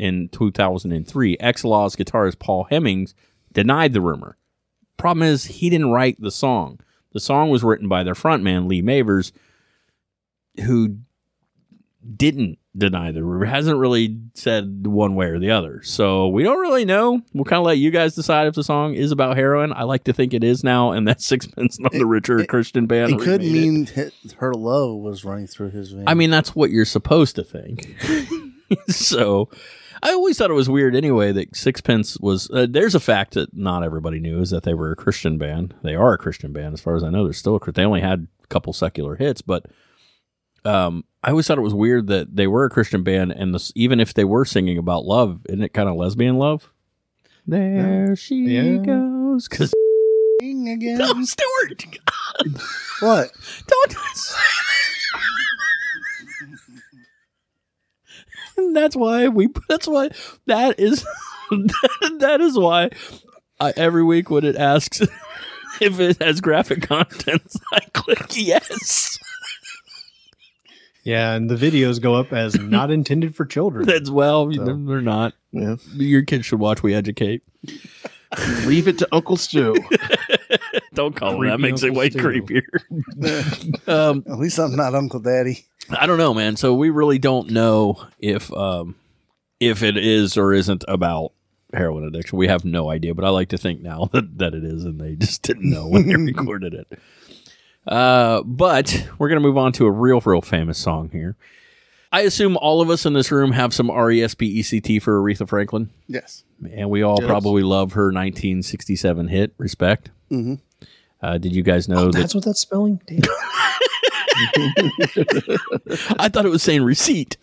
in two thousand three. X-Law's guitarist Paul Hemmings denied the rumor. Problem is, he didn't write the song. The song was written by their frontman, Lee Mavers, who didn't deny the rumor. Hasn't really said one way or the other. So we don't really know. We'll kind of let you guys decide if the song is about heroin. I like to think it is now, and that Sixpence None the Richer it, Christian band. It could remade mean it. hit, her love was running through his veins. I mean, that's what you're supposed to think. So I always thought it was weird anyway that Sixpence was. Uh, there's a fact that not everybody knew is that they were a Christian band. They are a Christian band, as far as I know. They're still a. They only had a couple secular hits, but um, I always thought it was weird that they were a Christian band, and this, even if they were singing about love, isn't it kind of lesbian love? There yeah. she yeah. goes, because again. Tom Stewart. What? Don't. And that's why we. That's why that is. That is why I, every week when it asks if it has graphic contents, I click yes. Yeah, and the videos go up as not intended for children. That's well, So- they're not. Yeah. Your kids should watch We Educate. Leave it to Uncle Stu. Don't call him Creepy that. Makes it Uncle way Stu. creepier. um, At least I'm not Uncle Daddy. I don't know, man. So we really don't know if um, if it is or isn't about heroin addiction. We have no idea, but I like to think now that, that it is, and they just didn't know when they recorded it. Uh, but we're going to move on to a real, real famous song here. I assume all of us in this room have some R E S P E C T for Aretha Franklin, Yes. and we all Yes. probably love her nineteen sixty-seven hit, Respect. Mm-hmm. Uh, did you guys know Oh, that? that's what that's spelling? Damn. I thought it was saying receipt.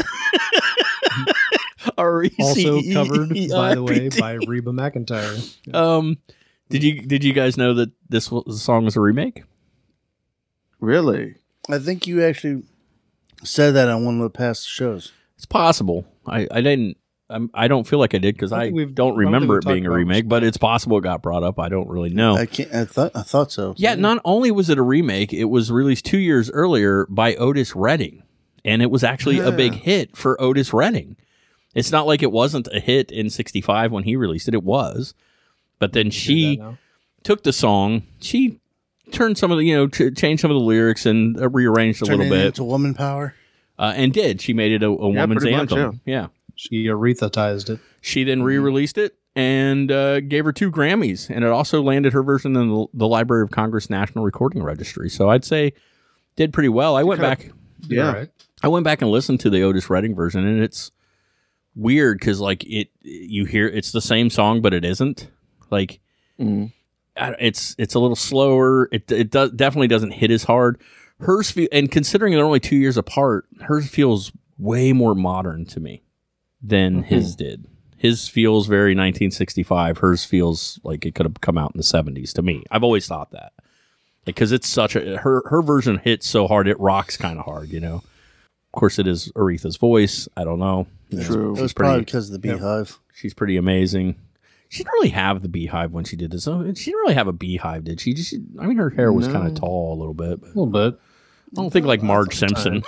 R E C Also E E covered, by the way, I P T. by Reba McEntire. Um, did you did you guys know that this was, the song was a remake? Really? I think you actually said that on one of the past shows. It's possible. I I didn't. I'm, I don't feel like I did because I I think we've- don't I don't think remember we've it being talked a about remake, but Respect. it's possible it got brought up. I don't really know. I can't. I thought. I thought so. Yeah, not only was it a remake, it was released two years earlier by Otis Redding, and it was actually a big Yeah. hit for Otis Redding. It's not like it wasn't a hit in sixty-five when he released it. It was, but then she That now. took the song, she turned some of the, you know, ch- changed some of the lyrics and uh, rearranged a Turn little it bit, into woman power. uh, and did. She made it a, a Yeah, woman's pretty much, anthem. yeah. She Aretha-tized it. She then re-released it and uh, gave her two Grammys, and it also landed her version in the, the Library of Congress National Recording Registry. So I'd say did pretty well. I went kinda- back, Yeah. Right. I went back and listened to the Otis Redding version, and it's weird because like it, you hear it's the same song, but it isn't. Like Mm. I- it's it's a little slower. It it does definitely doesn't hit as hard. Hers feel, and considering they're only two years apart, hers feels way more modern to me than his did. His feels very nineteen sixty-five. Hers feels like it could have come out in the seventies to me. I've always thought that because it's such a her her version hits so hard it rocks kind of hard. You know, of course it is Aretha's voice. I don't know. True. It was pretty- probably because of the beehive. She's pretty amazing. She didn't really have the beehive when she did this. Oh, she didn't really have a beehive, did she? Just, I mean, her hair was No. kind of tall a little bit. But A little bit. I don't think like Marge Simpson.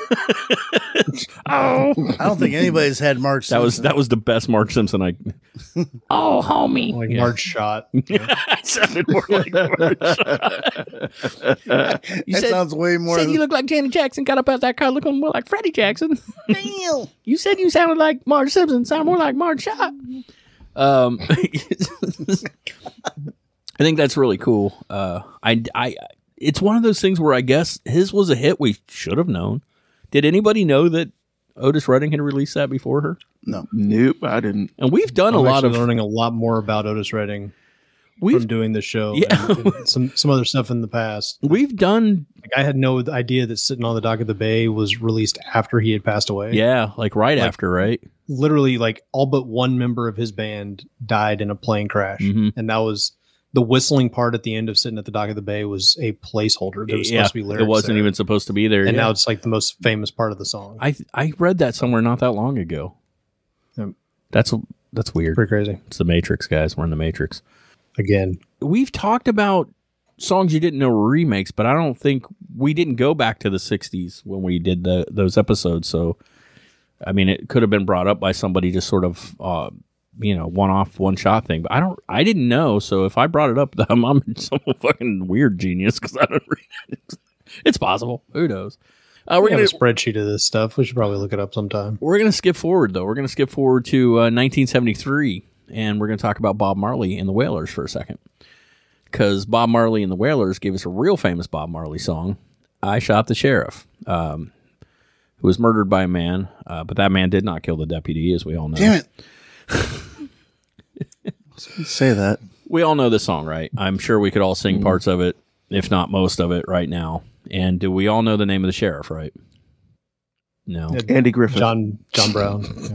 I don't think anybody's had March. That was that was the best Marge Simpson I. Oh, homie! Like Yeah. Marge Shot. I sounded more like Marge. You that said, sounds way more. said you look like Janet Jackson. Got up out that car looking more like Freddie Jackson. You said you sounded like Marge Simpson. Sound more like Marge Shot. Um, I think that's really cool. Uh, I, I, it's one of those things where I guess his was a hit we should have known. Did anybody know that Otis Redding had released that before her? no. Nope, I didn't. And we've done I'm a lot actually of learning a lot more about Otis Redding we've from doing the show. Yeah. and, and some some other stuff in the past. we've done Like I had no idea that Sitting on the Dock of the Bay was released after he had passed away. yeah, like right Like- after, right? Literally, like all but one member of his band died in a plane crash, Mhm. and that was the whistling part at the end of Sitting at the Dock of the Bay was a placeholder. There was Yeah, supposed to be lyrics. it wasn't there. even supposed to be there. and yeah. now it's like the most famous part of the song. I I read that somewhere not that long ago. Yep. That's that's weird. Pretty crazy. It's the Matrix, guys. We're in the Matrix. Again, We've talked about songs you didn't know were remakes, but I don't think we didn't go back to the sixties when we did the those episodes. So I mean, it could have been brought up by somebody just sort of, uh, you know, one off, one shot thing. But I don't, I didn't know. So if I brought it up, I'm, I'm some fucking weird genius because I don't read it. It's possible. Who knows? Uh, we're We gonna have a spreadsheet of this stuff. We should probably look it up sometime. we're gonna skip forward though. We're gonna skip forward to uh, nineteen seventy-three, and we're gonna talk about Bob Marley and the Wailers for a second, because Bob Marley and the Wailers gave us a real famous Bob Marley song, "I Shot the Sheriff," um, who was murdered by a man, uh, but that man did not kill the deputy, as we all know. Damn it. Say that. We all know this song, right? I'm sure we could all sing parts of it, if not most of it, right now. And do we all know the name of the sheriff, right? No. Yeah, Andy Griffith. John John Brown. Yeah.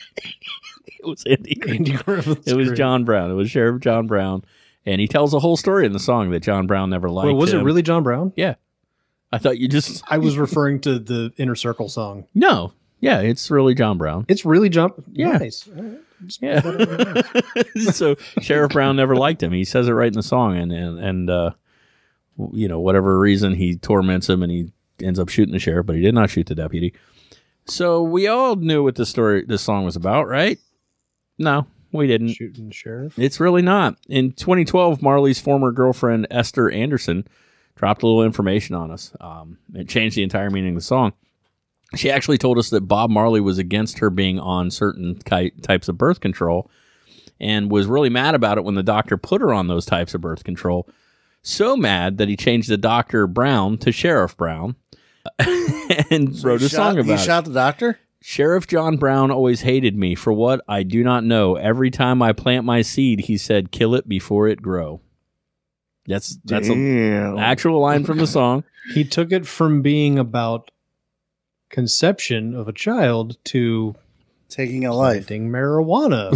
It was Andy. Andy Griffith. It was John Brown. It was Sheriff John Brown. And he tells a whole story in the song that John Brown never liked Wait, was him. it really John Brown? Yeah. I thought you just... I was referring to the Inner Circle song. No. Yeah, it's really John Brown. It's really John. Yeah. Nice. All right. Just Yeah. put that on the list. So Sheriff Brown never liked him. He says it right in the song. And, and, and uh, you know, whatever reason, he torments him and he ends up shooting the sheriff, but he did not shoot the deputy. So we all knew what this story, this song was about, right? No, we didn't. Shooting sheriff. It's really not. In twenty twelve, Marley's former girlfriend, Esther Anderson, dropped a little information on us. Um, it changed the entire meaning of the song. She actually told us that Bob Marley was against her being on certain ki- types of birth control and was really mad about it when the doctor put her on those types of birth control. So mad that he changed the Doctor Brown to Sheriff Brown and wrote He a song shot- about He it. shot the doctor? Sheriff John Brown always hated me for what I do not know. Every time I plant my seed, he said, kill it before it grow. That's that's Damn. an actual line from the song. He took it from being about conception of a child to Taking a life. planting marijuana,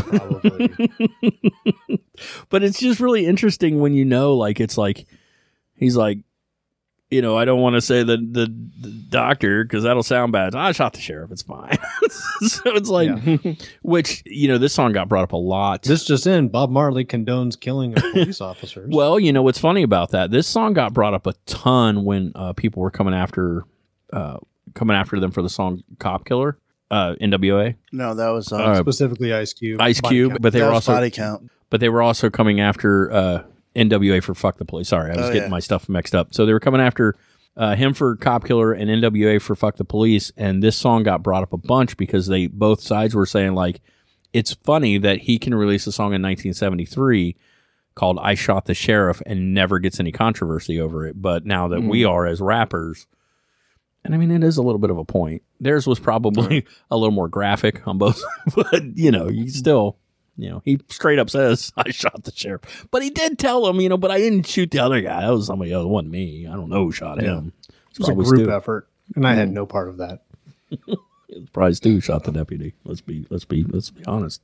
probably. But it's just really interesting when you know, like, it's like, he's like, you know, I don't want to say the, the, the doctor because that'll sound bad. I shot the sheriff. It's fine. So it's like, which, you know, this song got brought up a lot. This just in, Bob Marley condones killing of police officers. Well, you know what's funny about that? This song got brought up a ton when uh, people were coming after uh, coming after them for the song "Cop Killer," uh, N W A, No, that was uh, Uh, specifically Ice Cube. Ice Body Cube, count. but they that were was also body count. but they were also coming after uh, N W A for "Fuck the Police." Sorry, I was Oh, getting yeah. my stuff mixed up. So they were coming after uh, him for "Cop Killer" and N W A for "Fuck the Police," and this song got brought up a bunch because they both sides were saying like, it's funny that he can release a song in nineteen seventy-three called "I Shot the Sheriff" and never gets any controversy over it, but now that we are as rappers. And I mean, it is a little bit of a point. Theirs was probably a little more graphic on both, but you know, you still, you know, he straight up says, I shot the sheriff. But he did tell him, you know, but I didn't shoot the other guy. That was somebody else. It wasn't me. I don't know who shot him. It was a group effort, and I had no part of that. Probably Stu shot the deputy. Let's be, let's be, let's be honest.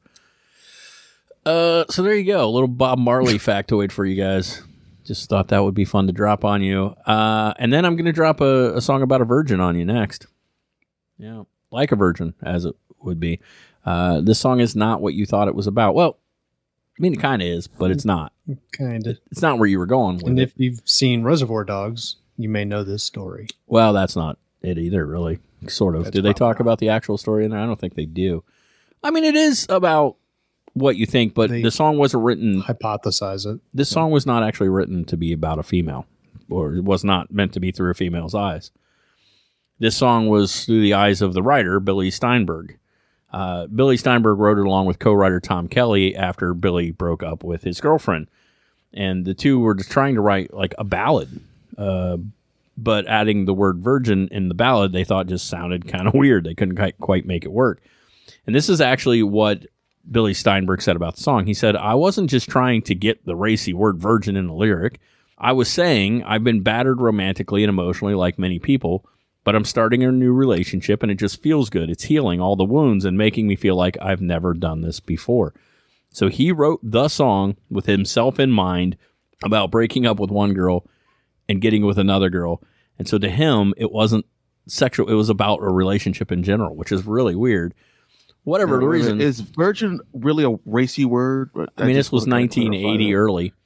Uh, so there you go. A little Bob Marley factoid for you guys. Just thought that would be fun to drop on you. Uh, and then I'm going to drop a, a song about a virgin on you next. Yeah, like a virgin, as it would be. Uh, this song is not what you thought it was about. Well, I mean, it kind of is, but it's not. Kind of. It's not where you were going with And it. if you've seen Reservoir Dogs, you may know this story. Well, that's not it either, really. Sort of. That's Do they probably talk about the actual story in there? I don't think they do. I mean, it is about what you think, but They- the song wasn't written. Hypothesize it. This song was not actually written to be about a female, or it was not meant to be through a female's eyes. This song was through the eyes of the writer, Billy Steinberg. Uh, Billy Steinberg wrote it along with co-writer Tom Kelly after Billy broke up with his girlfriend. And the two were just trying to write like a ballad, uh, but adding the word virgin in the ballad, they thought just sounded kind of weird. They couldn't quite, quite make it work. And this is actually what Billy Steinberg said about the song. He said, I wasn't just trying to get the racy word virgin in the lyric. I was saying I've been battered romantically and emotionally like many people, but I'm starting a new relationship and it just feels good. It's healing all the wounds and making me feel like I've never done this before. So he wrote the song with himself in mind about breaking up with one girl and getting with another girl. And so to him, it wasn't sexual. It was about a relationship in general, which is really weird. Whatever the reason. Is virgin really a racy word? I mean, this was nineteen eighty early.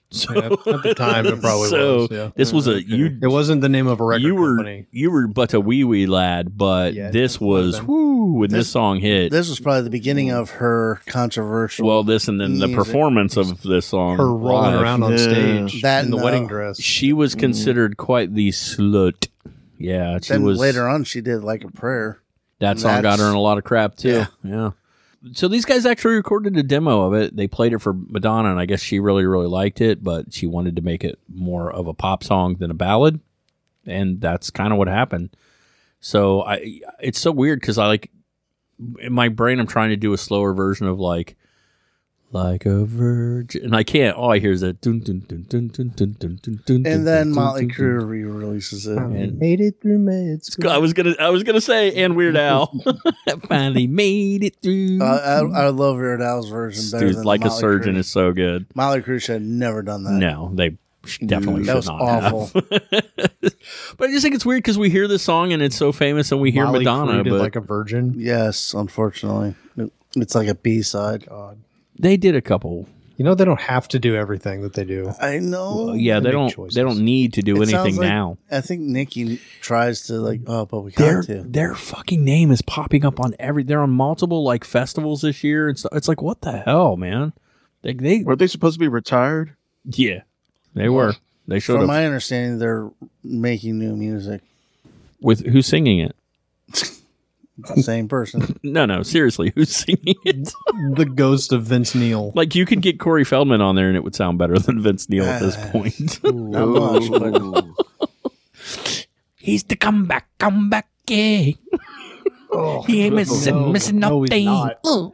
So Yeah, at the time, it probably so was. Yeah. this was a you. It wasn't the name of a record You were company. you were but a wee wee lad, but Yeah, this it would've was been. whoo when this, This- song hit. This was probably the beginning of her controversial. well, this and then the music. performance of this song. Her rolling live. around on Yeah. stage That in the and, wedding uh, dress. She was considered quite the slut. Yeah, she then was. later on, she did like a prayer. That song got That's- her in a lot of crap too. Yeah. Yeah. So these guys actually recorded a demo of it. They played it for Madonna, and I guess she really, really liked it, but she wanted to make it more of a pop song than a ballad, and that's kind of what happened. So I, it's so weird because I like in my brain, I'm trying to do a slower version of like, like a virgin, and I can't. All I hear is that dun dun dun dun dun dun dun dun dun. And then Motley dun, dun, Crue re-releases it. And- made it through med school. I was gonna, I was gonna say, and Weird Al finally made it through. Uh, I, I love Weird Al's version better Dude, than like a Motley surgeon Crue. is so good. Motley Crue should have never done that. No, they definitely That should was not awful. have. But I just think it's weird because we hear this song and it's so famous, and we hear Molly Madonna, Crew did but like a virgin. Yes, unfortunately, It- it's like a B-side. God, they did a couple. you know they don't have to do everything that they do. I know. Well, yeah, they make don't. choices. They don't need to do It sounds anything like- now. I think Nikki tries to like, oh, but we Their got to. their fucking name is popping up on every. They're on multiple like festivals this year and stuff. It's like what the hell, man? They, they Were they supposed to be retired? yeah, they were. They should From have. my understanding, they're making new music. With who's singing it? The same person. No, no, seriously, who's singing it? The ghost of Vince Neil. Like you could get Corey Feldman on there and it would sound better than Vince Neil at this Uh, point. Not much, but He's the comeback, comeback, yeah. Oh, He ain't missing, no, missing no, he's nothing. not. Uh.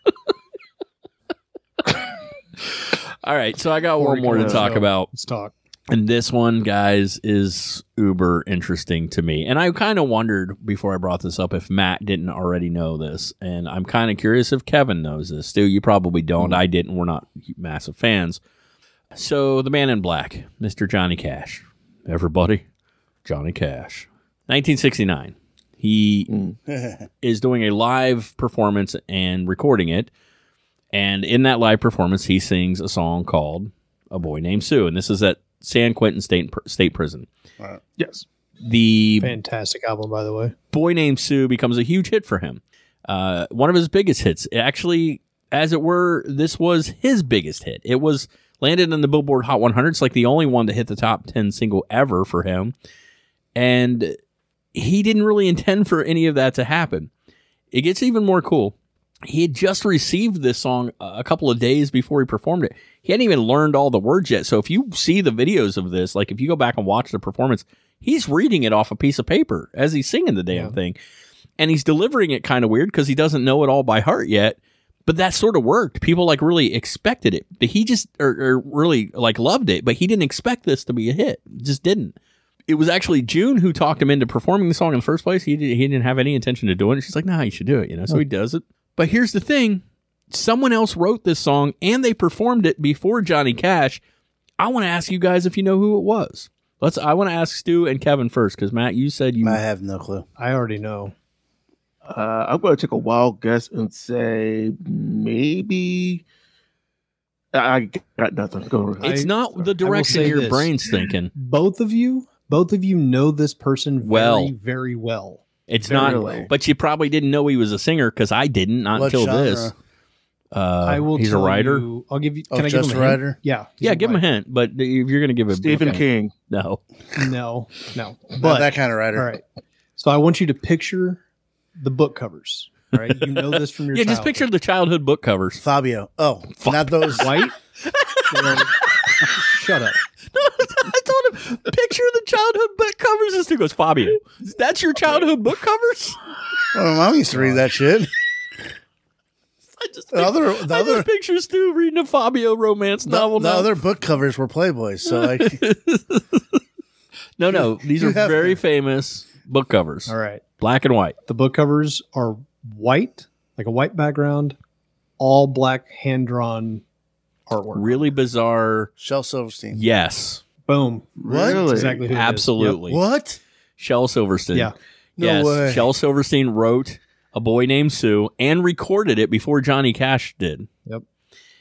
All right, so I got one more to Let's talk go. about. Let's talk. And this one, guys, is uber interesting to me. And I kind of wondered before I brought this up if Matt didn't already know this. And I'm kind of curious if Kevin knows this. Stu, you probably don't. I didn't. We're not massive fans. So, the Man in Black, Mister Johnny Cash. Everybody, Johnny Cash. nineteen sixty-nine. He is doing a live performance and recording it. And in that live performance, he sings a song called A Boy Named Sue. And this is at San Quentin State State Prison. Yes. The Fantastic album, by the way. Boy Named Sue becomes a huge hit for him. Uh, one of his biggest hits. Actually, as it were, this was his biggest hit. It was landed in the Billboard Hot one hundred. It's like the only one to hit the top ten single ever for him. And he didn't really intend for any of that to happen. It gets even more cool. He had just received this song a couple of days before he performed it. He hadn't even learned all the words yet. So if you see the videos of this, like if you go back and watch the performance, he's reading it off a piece of paper as he's singing the damn Yeah. thing. And he's delivering it kind of weird because he doesn't know it all by heart yet. But that sort of worked. People like really expected it. But he just or, or really like loved it. But he didn't expect this to be a hit. Just didn't. It was actually June who talked him into performing the song in the first place. He, did, he didn't have any intention of doing it. She's like, nah, you should do it. You know, so he does it. But here's the thing. Someone else wrote this song and they performed it before Johnny Cash. I want to ask you guys if you know who it was. Let's. I want to ask Stu and Kevin first because Matt, you said you. I have no clue. I already know. Uh, I'm going to take a wild guess and say maybe. I I got nothing. Go ahead. It's I- not the direction say your this. brain's thinking. Both of you, both of you know this person very, Well. very well. It's Very not. well. But you probably didn't know he was a singer because I didn't. Not What until genre? this. Uh, I will. He's a tell writer. You, I'll give you. Oh, Can I give just him a a hint? writer? Yeah. he's Yeah, a give him a writer. hint. But if you're going to give a Stephen okay. King. no. No, no. Not But that kind of writer. all right. So I want you to picture the book covers. All right, you know this from your. Yeah, just childhood. picture the childhood book covers. Fabio. Oh, not those. white. Shut up. I told him, picture the childhood book covers. This dude goes, Fabio, that's your childhood book covers? Oh, mom used to read that shit. I just, The other, the I other, just picture Stu reading a Fabio romance the, novel. the now. other book covers were Playboys. So like, no, no, these You are have very to. famous book covers. All right. Black and white. The book covers are white, like a white background, all black hand drawn artwork. Really bizarre. Shel Silverstein. Yes, Boom. What? That's exactly who it is. absolutely. What? Shel Silverstein. Yeah. No yes, way. Shel Silverstein wrote A Boy Named Sue and recorded it before Johnny Cash did. Yep.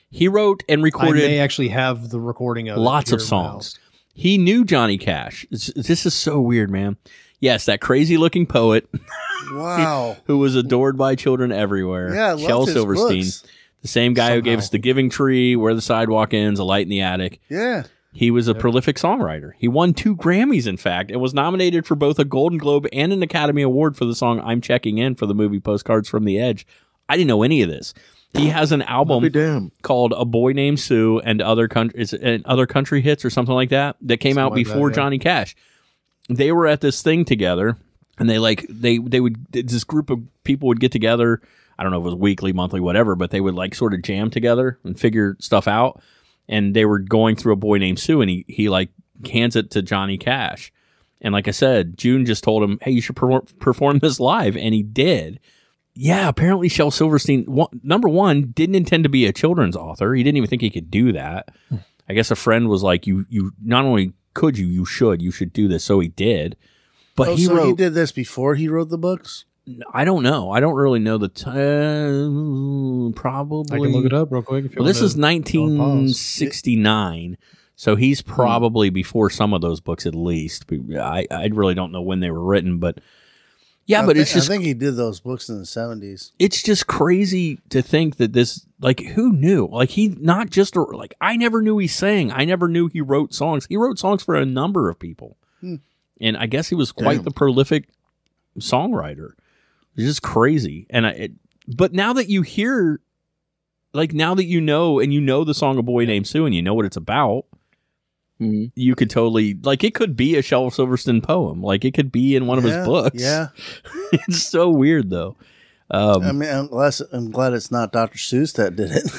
He wrote and I recorded may actually have the recording of it lots of here in my songs. house. He knew Johnny Cash. It's- this is so weird, man. Yes, that crazy looking poet Wow. who was adored by children everywhere. Yeah, I loved Shel his Silverstein, books. the same guy who gave Somehow. us The Giving Tree, Where the Sidewalk Ends, A Light in the Attic. Yeah. He was a prolific songwriter. He won two Grammys, in fact, and was nominated for both a Golden Globe and an Academy Award for the song I'm Checking In for the movie Postcards from the Edge. I didn't know any of this. He has an I'll be album damned. called A Boy Named Sue and other countries and other country hits or something like that that came out Something like that, before yeah. Johnny Cash. They were at this thing together, and they like they they would this group of people would get together. I don't know if it was weekly, monthly, whatever, but they would like sort of jam together and figure stuff out. And they were going through A Boy Named Sue, and he he like hands it to Johnny Cash. And like I said, June just told him, "Hey, you should per- perform this live," and he did. Yeah, apparently Shel Silverstein, one, number one, didn't intend to be a children's author. He didn't even think he could do that. I guess a friend was like, "You, you not only could you, you should, you should do this." So he did. But Oh, he so wrote. he did this before he wrote the books? I don't know. I don't really know the time. Probably. I can look it up real quick if you Well, want this is to nineteen sixty-nine, so he's probably before some of those books at least. I, I really don't know when they were written, but yeah, I but thi- it's just I think he did those books in the seventies. it's just crazy to think that this, like, who knew? Like, he not just a, like I never knew he sang. I never knew he wrote songs. He wrote songs for a number of people, Hmm. and I guess he was quite Damn. the prolific songwriter. It's just crazy, and I. It, but now that you hear, like, now that you know, and you know the song "A Boy Named Sue," and you know what it's about, Mhm. you could totally like it. Could be a Shel Silverstein poem, like it could be in one of Yeah, his books. Yeah. It's so weird though. Um, I mean, I'm glad, I'm glad it's not Doctor Seuss that did it.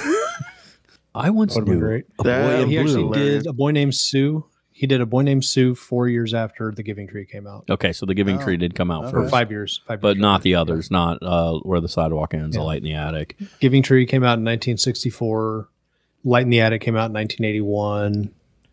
I once Would've been knew great. a That- boy Yeah, in he blue. actually Hilarious. did A Boy Named Sue. He did A Boy Named Sue four years after The Giving Tree came out. Okay, so the Giving Oh, Tree did come out okay. Or first, five years. Five but years not later. the others. Not uh, Where the Sidewalk Ends, A Yeah. Light in the Attic. Giving Tree came out in nineteen sixty-four. Light in the Attic came out in nineteen eighty-one.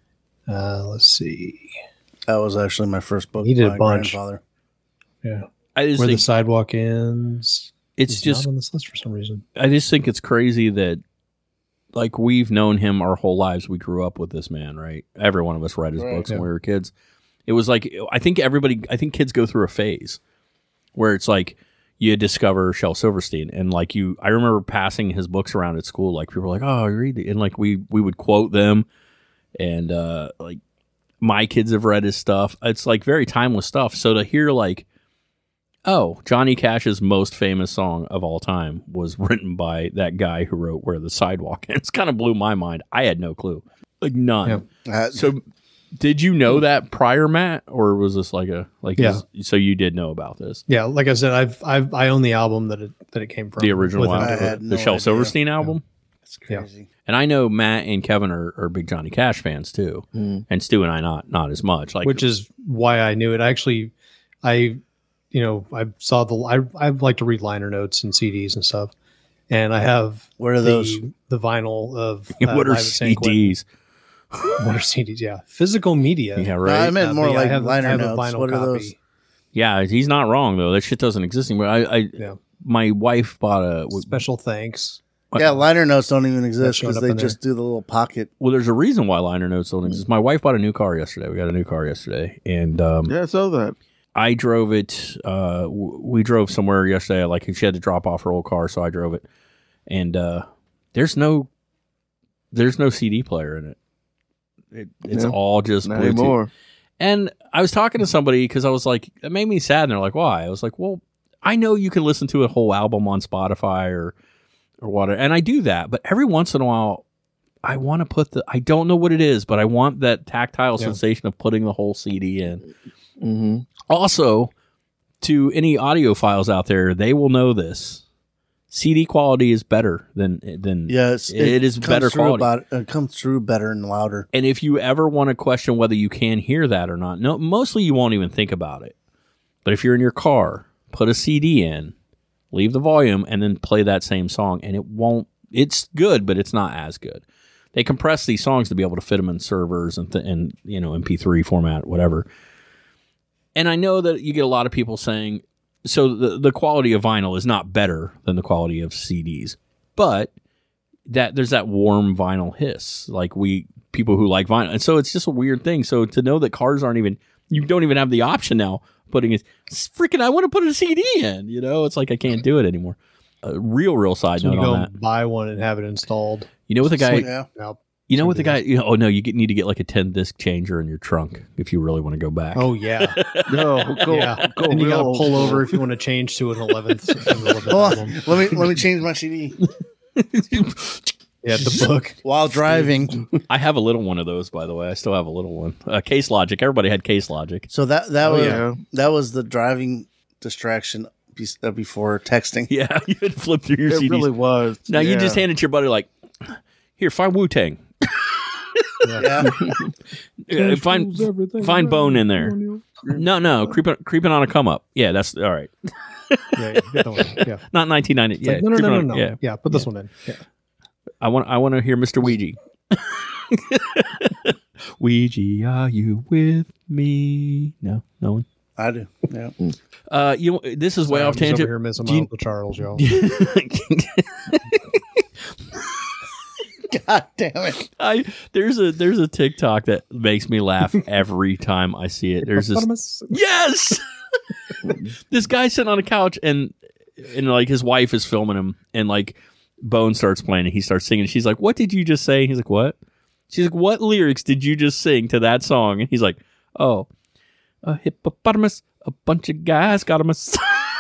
Uh, let's see. That was actually my first book. He did by a my bunch. grandfather. Yeah. I just Where the think Sidewalk Ends. it's He's just not on this list for some reason. I just think it's crazy that like we've known him our whole lives. We grew up with this man, right? Every one of us read his Right. books Yeah. when we were kids. It was like I think everybody I think kids go through a phase where it's like you discover Shel Silverstein and like you I remember passing his books around at school, like people were like, "Oh, you read it," and like we we would quote them, and uh like my kids have read his stuff. It's like very timeless stuff. So to hear like, oh, Johnny Cash's most famous song of all time was written by that guy who wrote Where the Sidewalk Ends, kind of blew my mind. I had no clue, like none. Yeah. Uh, So, did you know that prior, Matt, or was this like a like? Yeah. is- so you did know about this, Yeah, like I said, I've I've I own the album that it that it came from. the original With- I album, had the, no Shel idea. Silverstein album. It's crazy. And I know Matt and Kevin are, are big Johnny Cash fans too, Mm. and Stu and I not not as much. Like, which is why I knew it. I actually, I, you know, I saw the. I I like to read liner notes and C Ds and stuff, and I have What are the those? the vinyl of uh, what are Live at San Quentin. C Ds? What are C Ds? Yeah, physical media. Yeah, No, right. I meant Uh, more but yeah, like I have, I liner have a notes. vinyl What are copy. those? Yeah, he's not wrong though. That shit doesn't exist anymore. I, I Yeah. my wife bought a Special thanks. Yeah, liner notes don't even exist showing because up they in just do the little pocket. well. There's a reason why liner notes don't exist. My wife bought a new car yesterday. We got a new car yesterday, and um, Yeah, I saw that. I drove it. Uh, w- we drove somewhere yesterday. Like she had to drop off her old car, so I drove it. And uh, there's no, there's no C D player in it. it it's Yeah. all just Not Bluetooth. anymore. And I was talking to somebody because I was like, it made me sad. And they're like, why? I was like, well, I know you can listen to a whole album on Spotify or or whatever, and I do that. But every once in a while, I want to put the. I don't know what it is, but I want that tactile Yeah. sensation of putting the whole C D in. Mm-hmm. Also, to any audiophiles out there, they will know this. C D quality is better than than Yeah, it's, it is comes better through quality. About, it comes through better and louder. And if you ever want to question whether you can hear that or not, no, mostly you won't even think about it. But if you're in your car, put a C D in, leave the volume, and then play that same song, and it won't. It's good, but it's not as good. They compress these songs to be able to fit them in servers and th- and you know M P three format, whatever. And I know that you get a lot of people saying, so the the quality of vinyl is not better than the quality of C Ds, but that there's that warm vinyl hiss, like we people who like vinyl, and so it's just a weird thing. So to know that cars aren't even, you don't even have the option now putting it, freaking, I want to put a C D in, you know, it's like I can't do it anymore. A real, real side So note you go on that. buy one and have it installed. You know what the guy, Yeah. Now, you know what the Something guy, you know, oh no, you get, need to get like a ten disc changer in your trunk if you really want to go back. oh yeah, No, go, yeah. go And you real got to old pull school. over if you want to change to an eleventh. Hold on. Let me let me change my C D Yeah, the book. while driving. I have a little one of those, by the way. I still have a little one. Uh, Case Logic. Everybody had Case Logic. So that that Oh, was yeah. that was the driving distraction be- uh, before texting. Yeah, you had to flip through your It C Ds. really was. now you Yeah. just hand it to your buddy, like, here, find Wu Tang. Yeah. Yeah, find find Bone in there. No, no, creeping creeping on a come up. Yeah, that's all right. Yeah, yeah, get the one. Yeah. Not nineteen ninety. It's Yeah, like, no, no, Creeping no, no, on- no. Yeah, Yeah, put this one in. Yeah. I want I want to hear Mister Ouija. Ouija, are you with me? No, no one. I do. Yeah. Uh, you know, this is way Sorry, off I'm just over tangent. here missing Do my you- Uncle Charles, y'all. God damn it. I there's a there's a TikTok that makes me laugh every time I see it. There's this Hippopotamus. yes, this guy sitting on a couch and and like his wife is filming him and like Bone starts playing and he starts singing. She's like, "What did you just say?" He's like, "What?" She's like, "What lyrics did you just sing to that song?" And he's like, "Oh, a hippopotamus, a bunch of guys got a massage."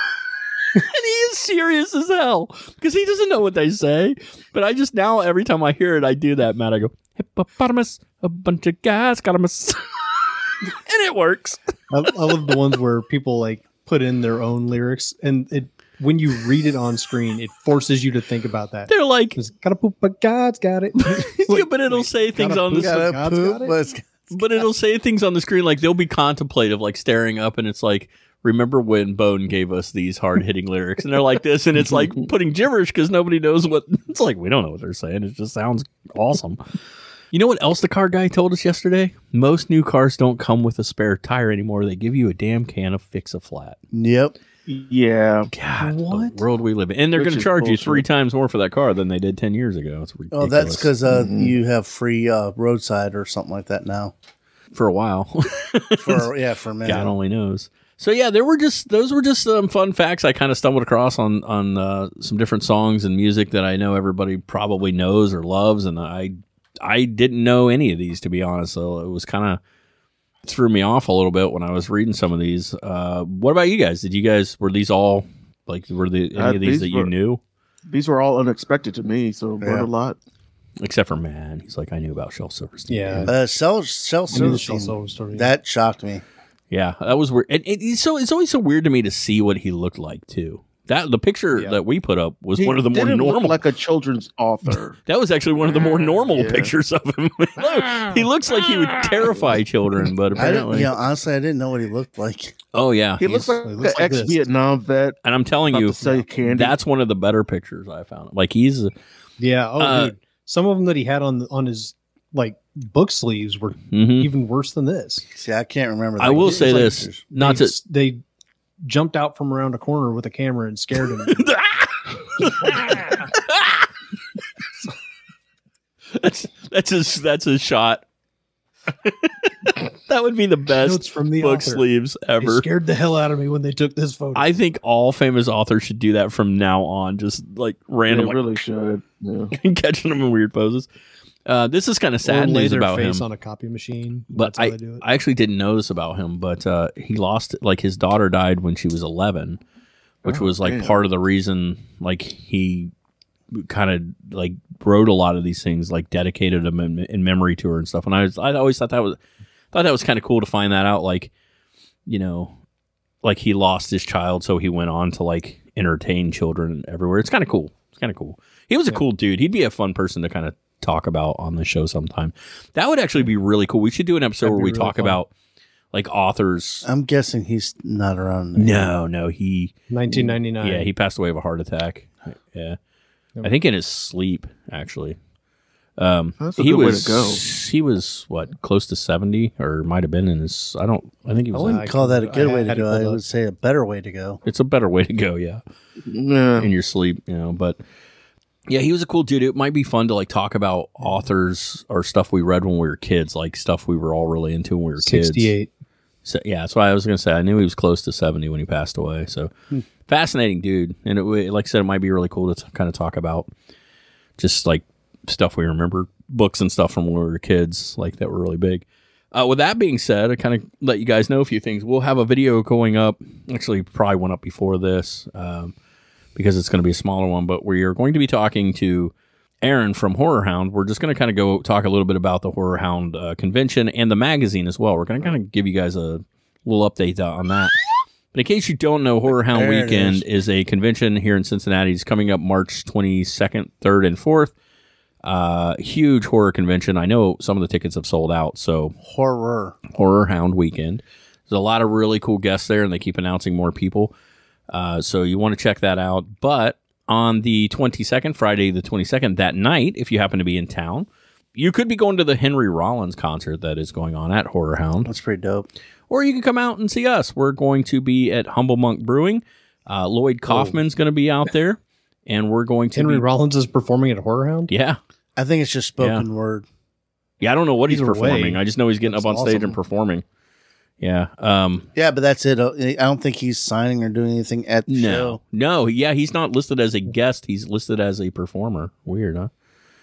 And he is serious as hell because he doesn't know what they say. But I just now, every time I hear it, I do that, Matt. I go, hippopotamus, a bunch of guys got a massage. And it works. I, I love the ones where people like put in their own lyrics, and it when you read it on screen, it forces you to think about that. They're like, It's gotta poop, but God's got it. yeah, but it'll say things gotta on poop, the gotta- screen. Gotta God's poop, got it? but it's- But it'll say things on the screen like they'll be contemplative, like staring up, and it's like, remember when Bone gave us these hard hitting lyrics, and they're like this, and it's like putting gibberish because nobody knows what. It's like we don't know what they're saying. It just sounds awesome. You know what else the car guy told us yesterday? Most new cars don't come with a spare tire anymore. They give you a damn can of Fix-A-Flat. Yep. Yeah. God, What? the world we live in, and they're Which going to is charge you bullshit. three times more for that car than they did ten years ago. It's ridiculous. Oh, that's because uh, Mhm. you have free uh, roadside or something like that now. for a while. For yeah, for a minute. God only knows. So yeah, there were just those were just some fun facts I kind of stumbled across on on uh, some different songs and music that I know everybody probably knows or loves, and I I didn't know any of these, to be honest. So it was kind of threw me off a little bit when I was reading some of these. Uh, what about you guys? Did you guys were these all like were the any Uh, of these these that you were- knew? These were all unexpected to me, so learned Yeah. a lot. Except for man, he's like I knew about Shel Silverstein. Yeah. Uh, Shel Shel I knew the Shel Silverstein. Silverstein story. That shocked me. Yeah, that was weird. And it, it's so it's always so weird to me to see what he looked like too. That the picture Yeah. that we put up was He one of the more didn't look normal. like a children's author. That was actually one of the more normal Yeah. pictures of him. He looks like he would terrify children, but I didn't, apparently, you know, honestly, I didn't know what he looked like. oh yeah, He looks he's- like he an looks like this. ex-Vietnam vet. and I'm telling About you, to sell you candy. that's one of the better pictures I found. Like he's, yeah. Oh, Uh, dude. Some of them that he had on on his like book sleeves were mhm. even worse than this. See, I can't remember. I that. will It say was like- this, not they, to. they jumped out from around a corner with a camera and scared him. that's that's a that's a shot. That would be the best Notes from the book author. sleeves They ever. scared the hell out of me when they took this photo. I think all famous authors should do that from now on. Just like They random, like, really should. Yeah. catching them in weird poses. Uh, this is kind of sad Or lay news their about face him. on a copy machine. But That's how I, they do it. I actually didn't know this about him, but uh, he lost, like, his daughter died when she was eleven, which Oh, was, like, damn. part of the reason, like, he kind of, like, wrote a lot of these things, like, dedicated them in, in memory to her and stuff. And I, was, I always thought that was, thought that was kind of cool to find that out, like, you know, like, he lost his child, so he went on to, like, entertain children everywhere. It's kind of cool. It's kind of cool. He was a cool dude. He'd be a fun person to kind of talk about on the show sometime. That would actually be really cool. We should do an episode That'd where be we really talk fun. about like authors. I'm guessing he's not around. anymore. No, no, he nineteen ninety-nine. yeah, he passed away of a heart attack. Yeah. Yep. I think in his sleep actually. Um That's a he good way was to go. he was what, close to seventy, or might have been in his I don't I think he I was wouldn't I call that a I good way had to it go. I pulled would up. say a better way to go. it's a better way to go, yeah. Yeah. In your sleep, you know, but Yeah, he was a cool dude. It might be fun to like talk about authors or stuff we read when we were kids, like stuff we were all really into when we were kids. sixty-eight. So, yeah, that's why I was going to say. I knew he was close to seventy when he passed away. So Hmm. fascinating dude. And it, like I said, it might be really cool to t- kind of talk about just like stuff we remember, books and stuff from when we were kids, like that were really big. Uh, with that being said, I kind of let you guys know a few things. We'll have a video going up. Actually, probably went up before this um, because it's going to be a smaller one. But we are going to be talking to Aaron from Horror Hound. We're just going to kind of go talk a little bit about the Horror Hound uh, convention and the magazine as well. We're going to kind of give you guys a little update on that. But in case you don't know, Horror Hound There it Weekend is. is a convention here in Cincinnati. It's coming up March twenty-second, third, and fourth. Uh, huge horror convention. I know some of the tickets have sold out, so Horror. Horror Hound Weekend. There's a lot of really cool guests there, and they keep announcing more people. Uh, so you want to check that out. But on the twenty-second, Friday the twenty-second, that night, if you happen to be in town, you could be going to the Henry Rollins concert that is going on at Horror Hound. That's pretty dope. Or you can come out and see us. We're going to be at Humble Monk Brewing. Uh, Lloyd Kaufman's going to be out there, and we're going to Henry be... Rollins is performing at Horror Hound. Yeah. I think it's just spoken word. Yeah, I don't know what he's Either performing. way, I just know he's getting up that's on stage awesome. and performing. Yeah. Um, Yeah, but that's it. I don't think he's signing or doing anything at the no. show. No. Yeah, he's not listed as a guest. He's listed as a performer. Weird, huh?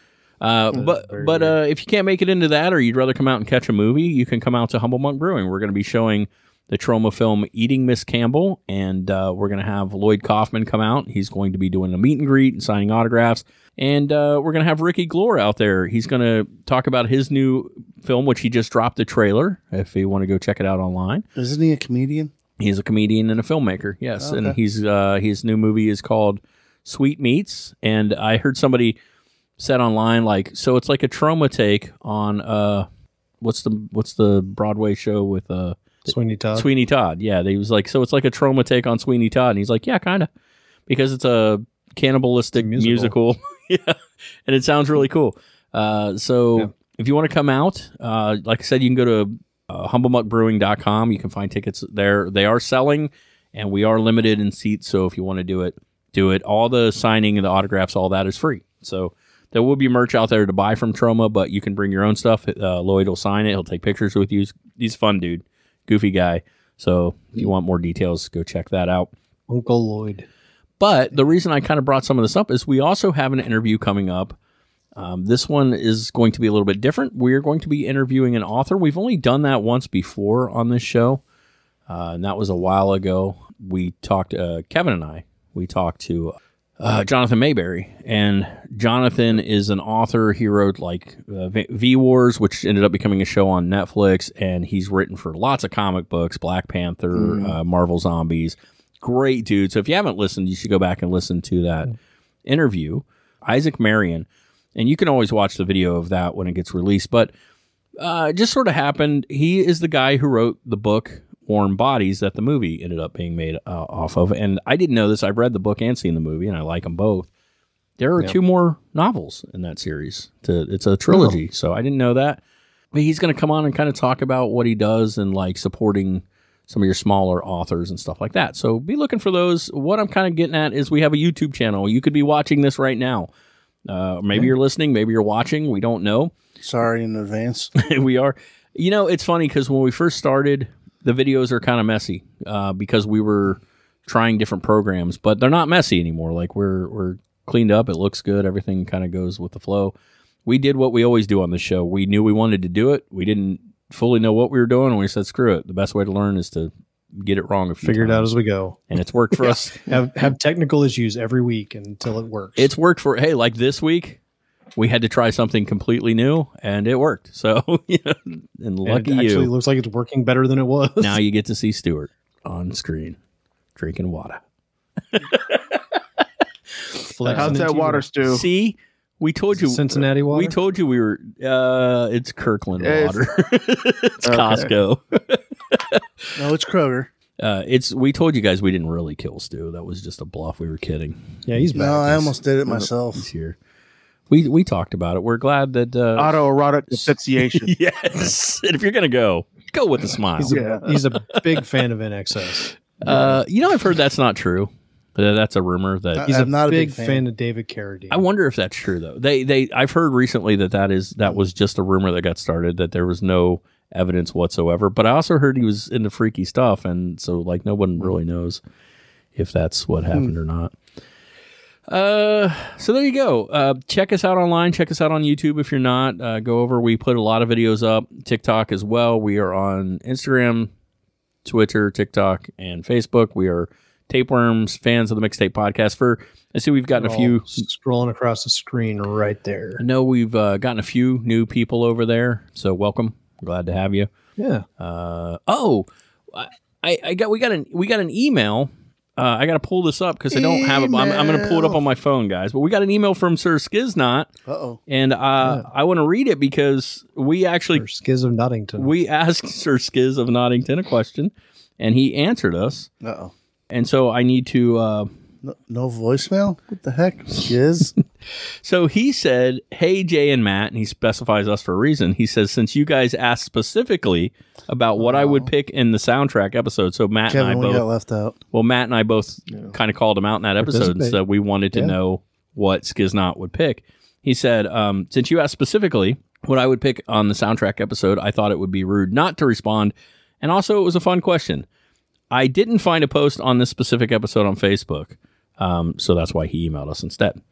Uh, but very but uh, if you can't make it into that, or you'd rather come out and catch a movie, you can come out to Humble Monk Brewing. We're going to be showing the Troma film Eating Miss Campbell, and uh, we're going to have Lloyd Kaufman come out. He's going to be doing a meet and greet and signing autographs. And uh, we're going to have Ricky Glore out there. He's going to talk about his new film, which he just dropped the trailer, if you want to go check it out online. Isn't he a comedian? He's a comedian and a filmmaker, yes. Okay. And he's uh, his new movie is called Sweet Meats. And I heard somebody said online, like, so it's like a Troma take on uh, what's the what's the Broadway show with uh, Sweeney Todd. Sweeney Todd. Yeah, they was like, so it's like a Troma take on Sweeney Todd. And he's like, yeah, kind of, because it's a cannibalistic It's a musical. musical. Yeah, and it sounds really cool. Uh, so Yeah. if you want to come out, uh, like I said, you can go to uh, humble muck brewing dot com. You can find tickets there. They are selling, and we are limited in seats. So if you want to do it, do it. All the signing and the autographs, all that is free. So there will be merch out there to buy from Troma, but you can bring your own stuff. Uh, Lloyd will sign it. He'll take pictures with you. He's, he's a fun dude, goofy guy. So if you want more details, go check that out. Uncle Lloyd. But the reason I kind of brought some of this up is we also have an interview coming up. Um, this one is going to be a little bit different. We're going to be interviewing an author. We've only done that once before on this show, uh, and that was a while ago. We talked, uh, Kevin and I, we talked to uh, Jonathan Mayberry. And Jonathan is an author. He wrote like uh, V-, v Wars, which ended up becoming a show on Netflix. And he's written for lots of comic books, Black Panther, Mm. uh, Marvel Zombies. Great dude. So if you haven't listened, you should go back and listen to that interview. Isaac Marion. And you can always watch the video of that when it gets released. But uh, it just sort of happened. He is the guy who wrote the book Warm Bodies that the movie ended up being made uh, off of. And I didn't know this. I've read the book and seen the movie, and I like them both. There are Yeah. two more novels in that series. To, it's a trilogy. So I didn't know that. But he's going to come on and kind of talk about what he does and like supporting some of your smaller authors and stuff like that. So be looking for those. What I'm kind of getting at is we have a YouTube channel. You could be watching this right now. Uh, maybe you're listening. Maybe you're watching. We don't know. Sorry in advance. We are. You know, it's funny because when we first started, the videos are kind of messy uh, because we were trying different programs, but they're not messy anymore. Like we're we're cleaned up. It looks good. Everything kind of goes with the flow. We did what we always do on the show. We knew we wanted to do it. We didn't fully know what we were doing, and we said, screw it. The best way to learn is to get it wrong a few Figure it out times. as we go. And it's worked for us. Have have technical issues every week until it works. It's worked for, hey, like this week, we had to try something completely new, and it worked. So, you know, and And lucky it actually you. looks like it's working better than it was. Now you get to see Stuart on screen drinking water. Flexing How's that into water your stew? See, we told you. Cincinnati water. We told you we were. Uh, it's Kirkland It's- water. It's Okay. Costco. No, it's Kroger. Uh, it's. We told you guys we didn't really kill Stu. That was just a bluff. We were kidding. Yeah, he's back. No, I He's- almost did it myself. He's here. We we talked about it. We're glad that. Uh, Autoerotic asphyxiation. yes. And if you're gonna go, go with a smile. He's a, Yeah. he's a big fan of N X S. Uh, you know, I've heard that's not true. But that's a rumor that I- He's I'm a not a big big fan. fan. of David Carradine. I wonder if that's true though. They they I've heard recently that that is that was just a rumor that got started, that there was no evidence whatsoever. But I also heard he was into freaky stuff, and so like no one really knows if that's what happened or not. Uh, so there you go. Uh, check us out online. Check us out on YouTube if you're not. Uh, go over. We put a lot of videos up. TikTok as well. We are on Instagram, Twitter, TikTok, and Facebook. We are Tapeworms, fans of the Mixtape Podcast. For I see we've gotten a They're few. all scrolling across the screen right there. I know we've uh, gotten a few new people over there. So welcome. Glad to have you. Yeah. Uh, oh, I, I got we got an we got an email. Uh, I got to pull this up because I don't have it. I'm, I'm going to pull it up on my phone, guys. But we got an email from Sir Skiznot, Uh-oh. and uh, Yeah. I want to read it because we actually Or Skiz of Nottington. we asked Sir Skiz of Nottington a question, and he answered us. Uh-oh. And so I need to. Uh, No, no voicemail? What the heck? Shiz? so he said, "Hey Jay and Matt," and he specifies us for a reason. He says, "Since you guys asked specifically about what I would pick in the soundtrack episode, so Matt Kevin, and I we both." got left out. Well, Matt and I both kind of called him out in that episode and Participate. said we wanted to Yeah. know what Skiznot would pick. He said, um, since you asked specifically what I would pick on the soundtrack episode, I thought it would be rude not to respond. And also, it was a fun question. I didn't find a post on this specific episode on Facebook, um, so that's why he emailed us instead.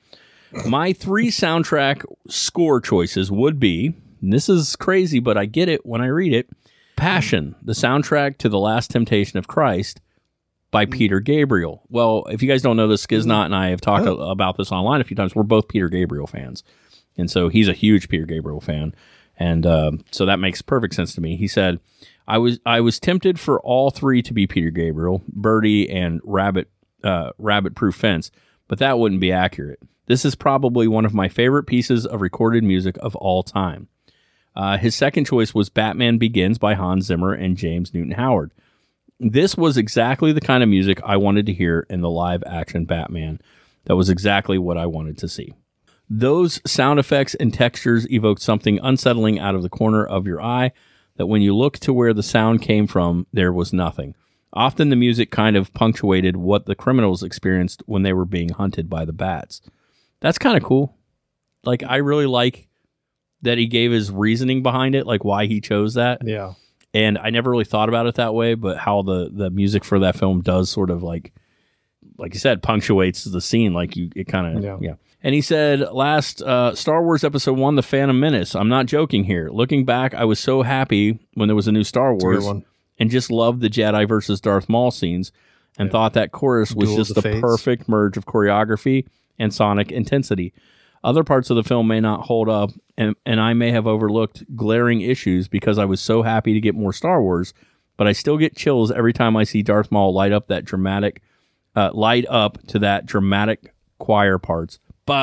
My three soundtrack score choices would be, and this is crazy, but I get it when I read it, Passion, the soundtrack to The Last Temptation of Christ by Peter Gabriel. Well, if you guys don't know this, Skiznot and I have talked a- about this online a few times. We're both Peter Gabriel fans. And so he's a huge Peter Gabriel fan. And um, so that makes perfect sense to me. He said, I was I was tempted for all three to be Peter Gabriel, Birdie, and Rabbit uh, Rabbit Proof Fence, but that wouldn't be accurate. This is probably one of my favorite pieces of recorded music of all time. Uh, his second choice was Batman Begins by Hans Zimmer and James Newton Howard. This was exactly the kind of music I wanted to hear in the live action Batman. That was exactly what I wanted to see. Those sound effects and textures evoked something unsettling out of the corner of your eye, that when you look to where the sound came from, there was nothing. Often the music kind of punctuated what the criminals experienced when they were being hunted by the bats. That's kind of cool. Like, I really like that he gave his reasoning behind it, like why he chose that. Yeah. And I never really thought about it that way, but how the, the music for that film does sort of like, like you said, punctuates the scene. Like you, it kind of, yeah. Yeah. And he said, last uh, Star Wars Episode One, The Phantom Menace. I'm not joking here. Looking back, I was so happy when there was a new Star a good Wars, one. and just loved the Jedi versus Darth Maul scenes, and thought that chorus was Duel of just the the Fates. perfect merge of choreography and sonic intensity. Other parts of the film may not hold up, and, and I may have overlooked glaring issues because I was so happy to get more Star Wars, but I still get chills every time I see Darth Maul light up that dramatic, uh, light up to that dramatic choir parts.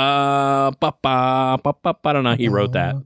Ba, ba, ba, ba, ba, ba. I don't know how he wrote that,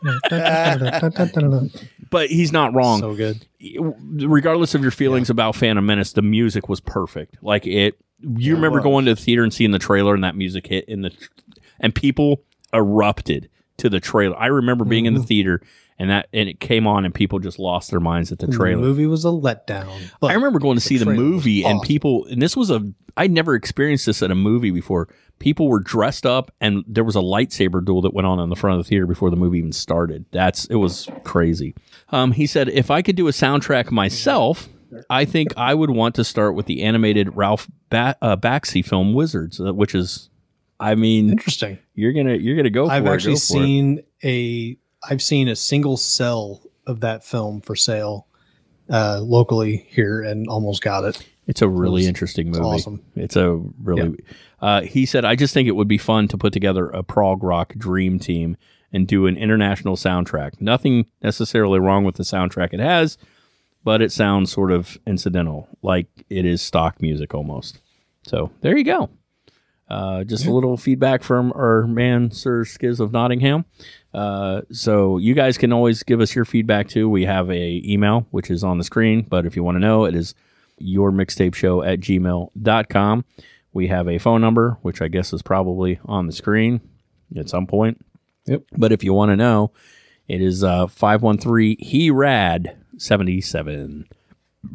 but he's not wrong. So good. Regardless of your feelings about Phantom Menace, the music was perfect. Like it, you remember was. going to the theater and seeing the trailer and that music hit in the, and people erupted to the trailer. I remember being in the theater and that, and it came on and people just lost their minds at the The trailer. movie was a letdown. But I remember going to see the trailer was movie and awesome. people, and this was a, I'd never experienced this at a movie before. People were dressed up and there was a lightsaber duel that went on in the front of the theater before the movie even started. That's, it was crazy. Um, he said, if I could do a soundtrack myself, I think I would want to start with the animated Ralph ba- uh, Baxi film Wizards, uh, which is, I mean, Interesting. you're gonna you're gonna go for I've it. actually go for it. seen a I've seen a single cell of that film for sale uh, locally here and almost got it. It's a really was- interesting it's movie. awesome. It's a really. Uh, he said, "I just think it would be fun to put together a prog rock dream team and do an international soundtrack. Nothing necessarily wrong with the soundtrack it has, but it sounds sort of incidental, like it is stock music almost." So there you go. Uh, just a little feedback from our man, Sir Skiz of Nottingham. Uh, so you guys can always give us your feedback too. We have a email, which is on the screen, but if you want to know, it is yourmixtapeshow at gmail dot com. We have a phone number, which I guess is probably on the screen at some point. Yep. But if you want to know, it is uh, five one three H E R A D seventy-seven.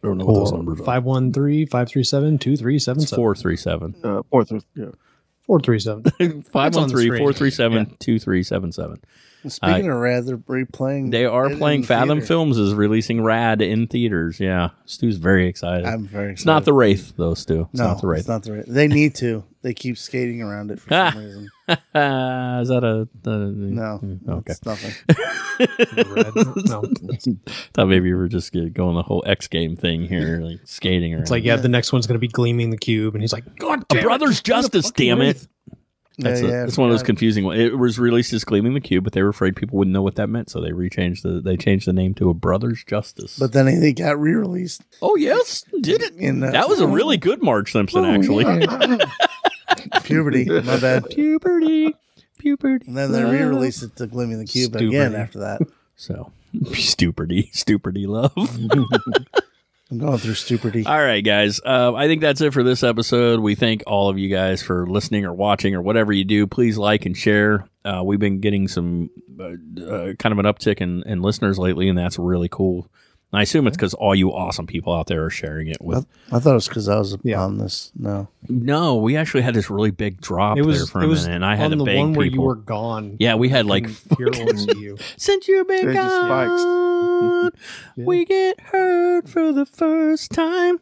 don't know what those numbers are. five one three, five three seven, two three seven It's seven. four three seven. Uh, fourth, yeah. four three seven. Five one three, screen. four three seven, two three seven seven. Speaking of Rad, they're replaying. They are it playing in Fathom theater. Films is releasing Rad in theaters. Yeah. Stu's very excited. I'm very excited. It's not the Wraith, though, Stu. It's no, not the Wraith. it's not the Wraith. They need to. They keep skating around it for some reason. Uh, is that a, a No, Okay. it's nothing. No. Thought maybe you were just going the whole X game thing here, like skating around. It's like, yeah, the next one's going to be Gleaming the Cube. And he's like, God a damn it, brother's just do the justice, fucking damn it. Wraith. That's, Yeah, a, yeah, that's one of those yeah. confusing ones. It was released as Gleaming the Cube, but they were afraid people wouldn't know what that meant, so they rechanged the they changed the name to A Brother's Justice. But then they got re-released. oh yes, did it? In, uh, that was a really good Marge Simpson, actually. Puberty, my bad. Puberty, puberty. And then they re-released it to Gleaming the Cube again Stuberty. after that. So stupidy, stupidy love. I'm going through stupidy. All right, guys. Uh, I think that's it for this episode. We thank all of you guys for listening or watching or whatever you do. Please like and share. Uh, we've been getting some uh, uh, kind of an uptick in, in listeners lately, and that's really cool. And I assume it's because all you awesome people out there are sharing it with. I thought it was because I was Yeah. on this. No. No, we actually had this really big drop It there was, for it a was minute, and I had on to the beg one where people. you were gone. Yeah, we had like Hear what was you. since you've been They just spikes. gone, Yeah. we get hurt for the first time.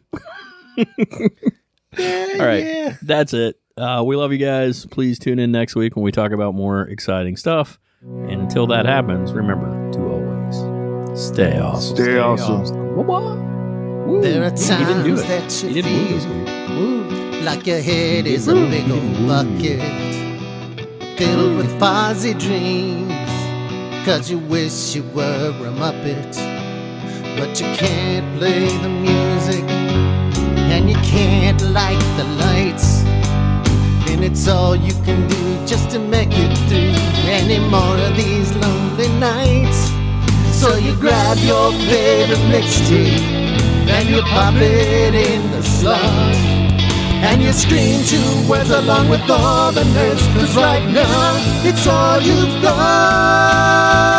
Yeah, All right, yeah. that's it. Uh, we love you guys. Please tune in next week when we talk about more exciting stuff. And until that happens, remember to always stay awesome. Stay awesome. Woo. There are He didn't do times it. that you He didn't woo feel this week. like your head is a big old bucket filled with fuzzy dreams. Cause you wish you were a Muppet, but you can't play the music and you can't light the lights. And it's all you can do just to make it through any more of these lonely nights. So you grab your favorite mixtape and you pop it in the slot, and you scream two words along with all the nerds, cause right now it's all you've got.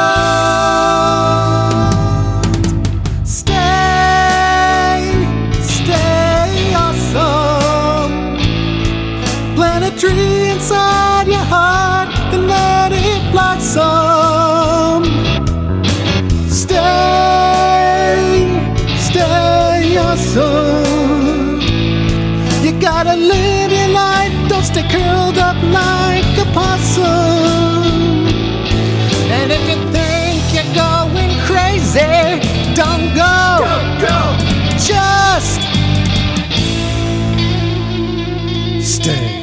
Stay, stay awesome. Plant a tree inside your heart and let it blossom. Stay, stay awesome. You gotta live your life, don't stay curled up like a possum. And if you think you're going crazy, don't go, don't go. Just stay.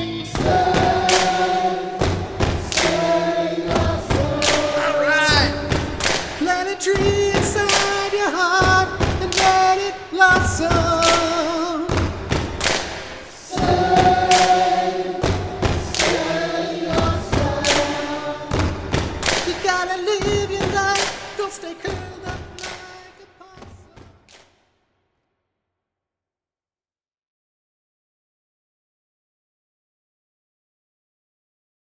Plant a tree inside your heart and let it blossom. You gotta live your life, don't stay curled up.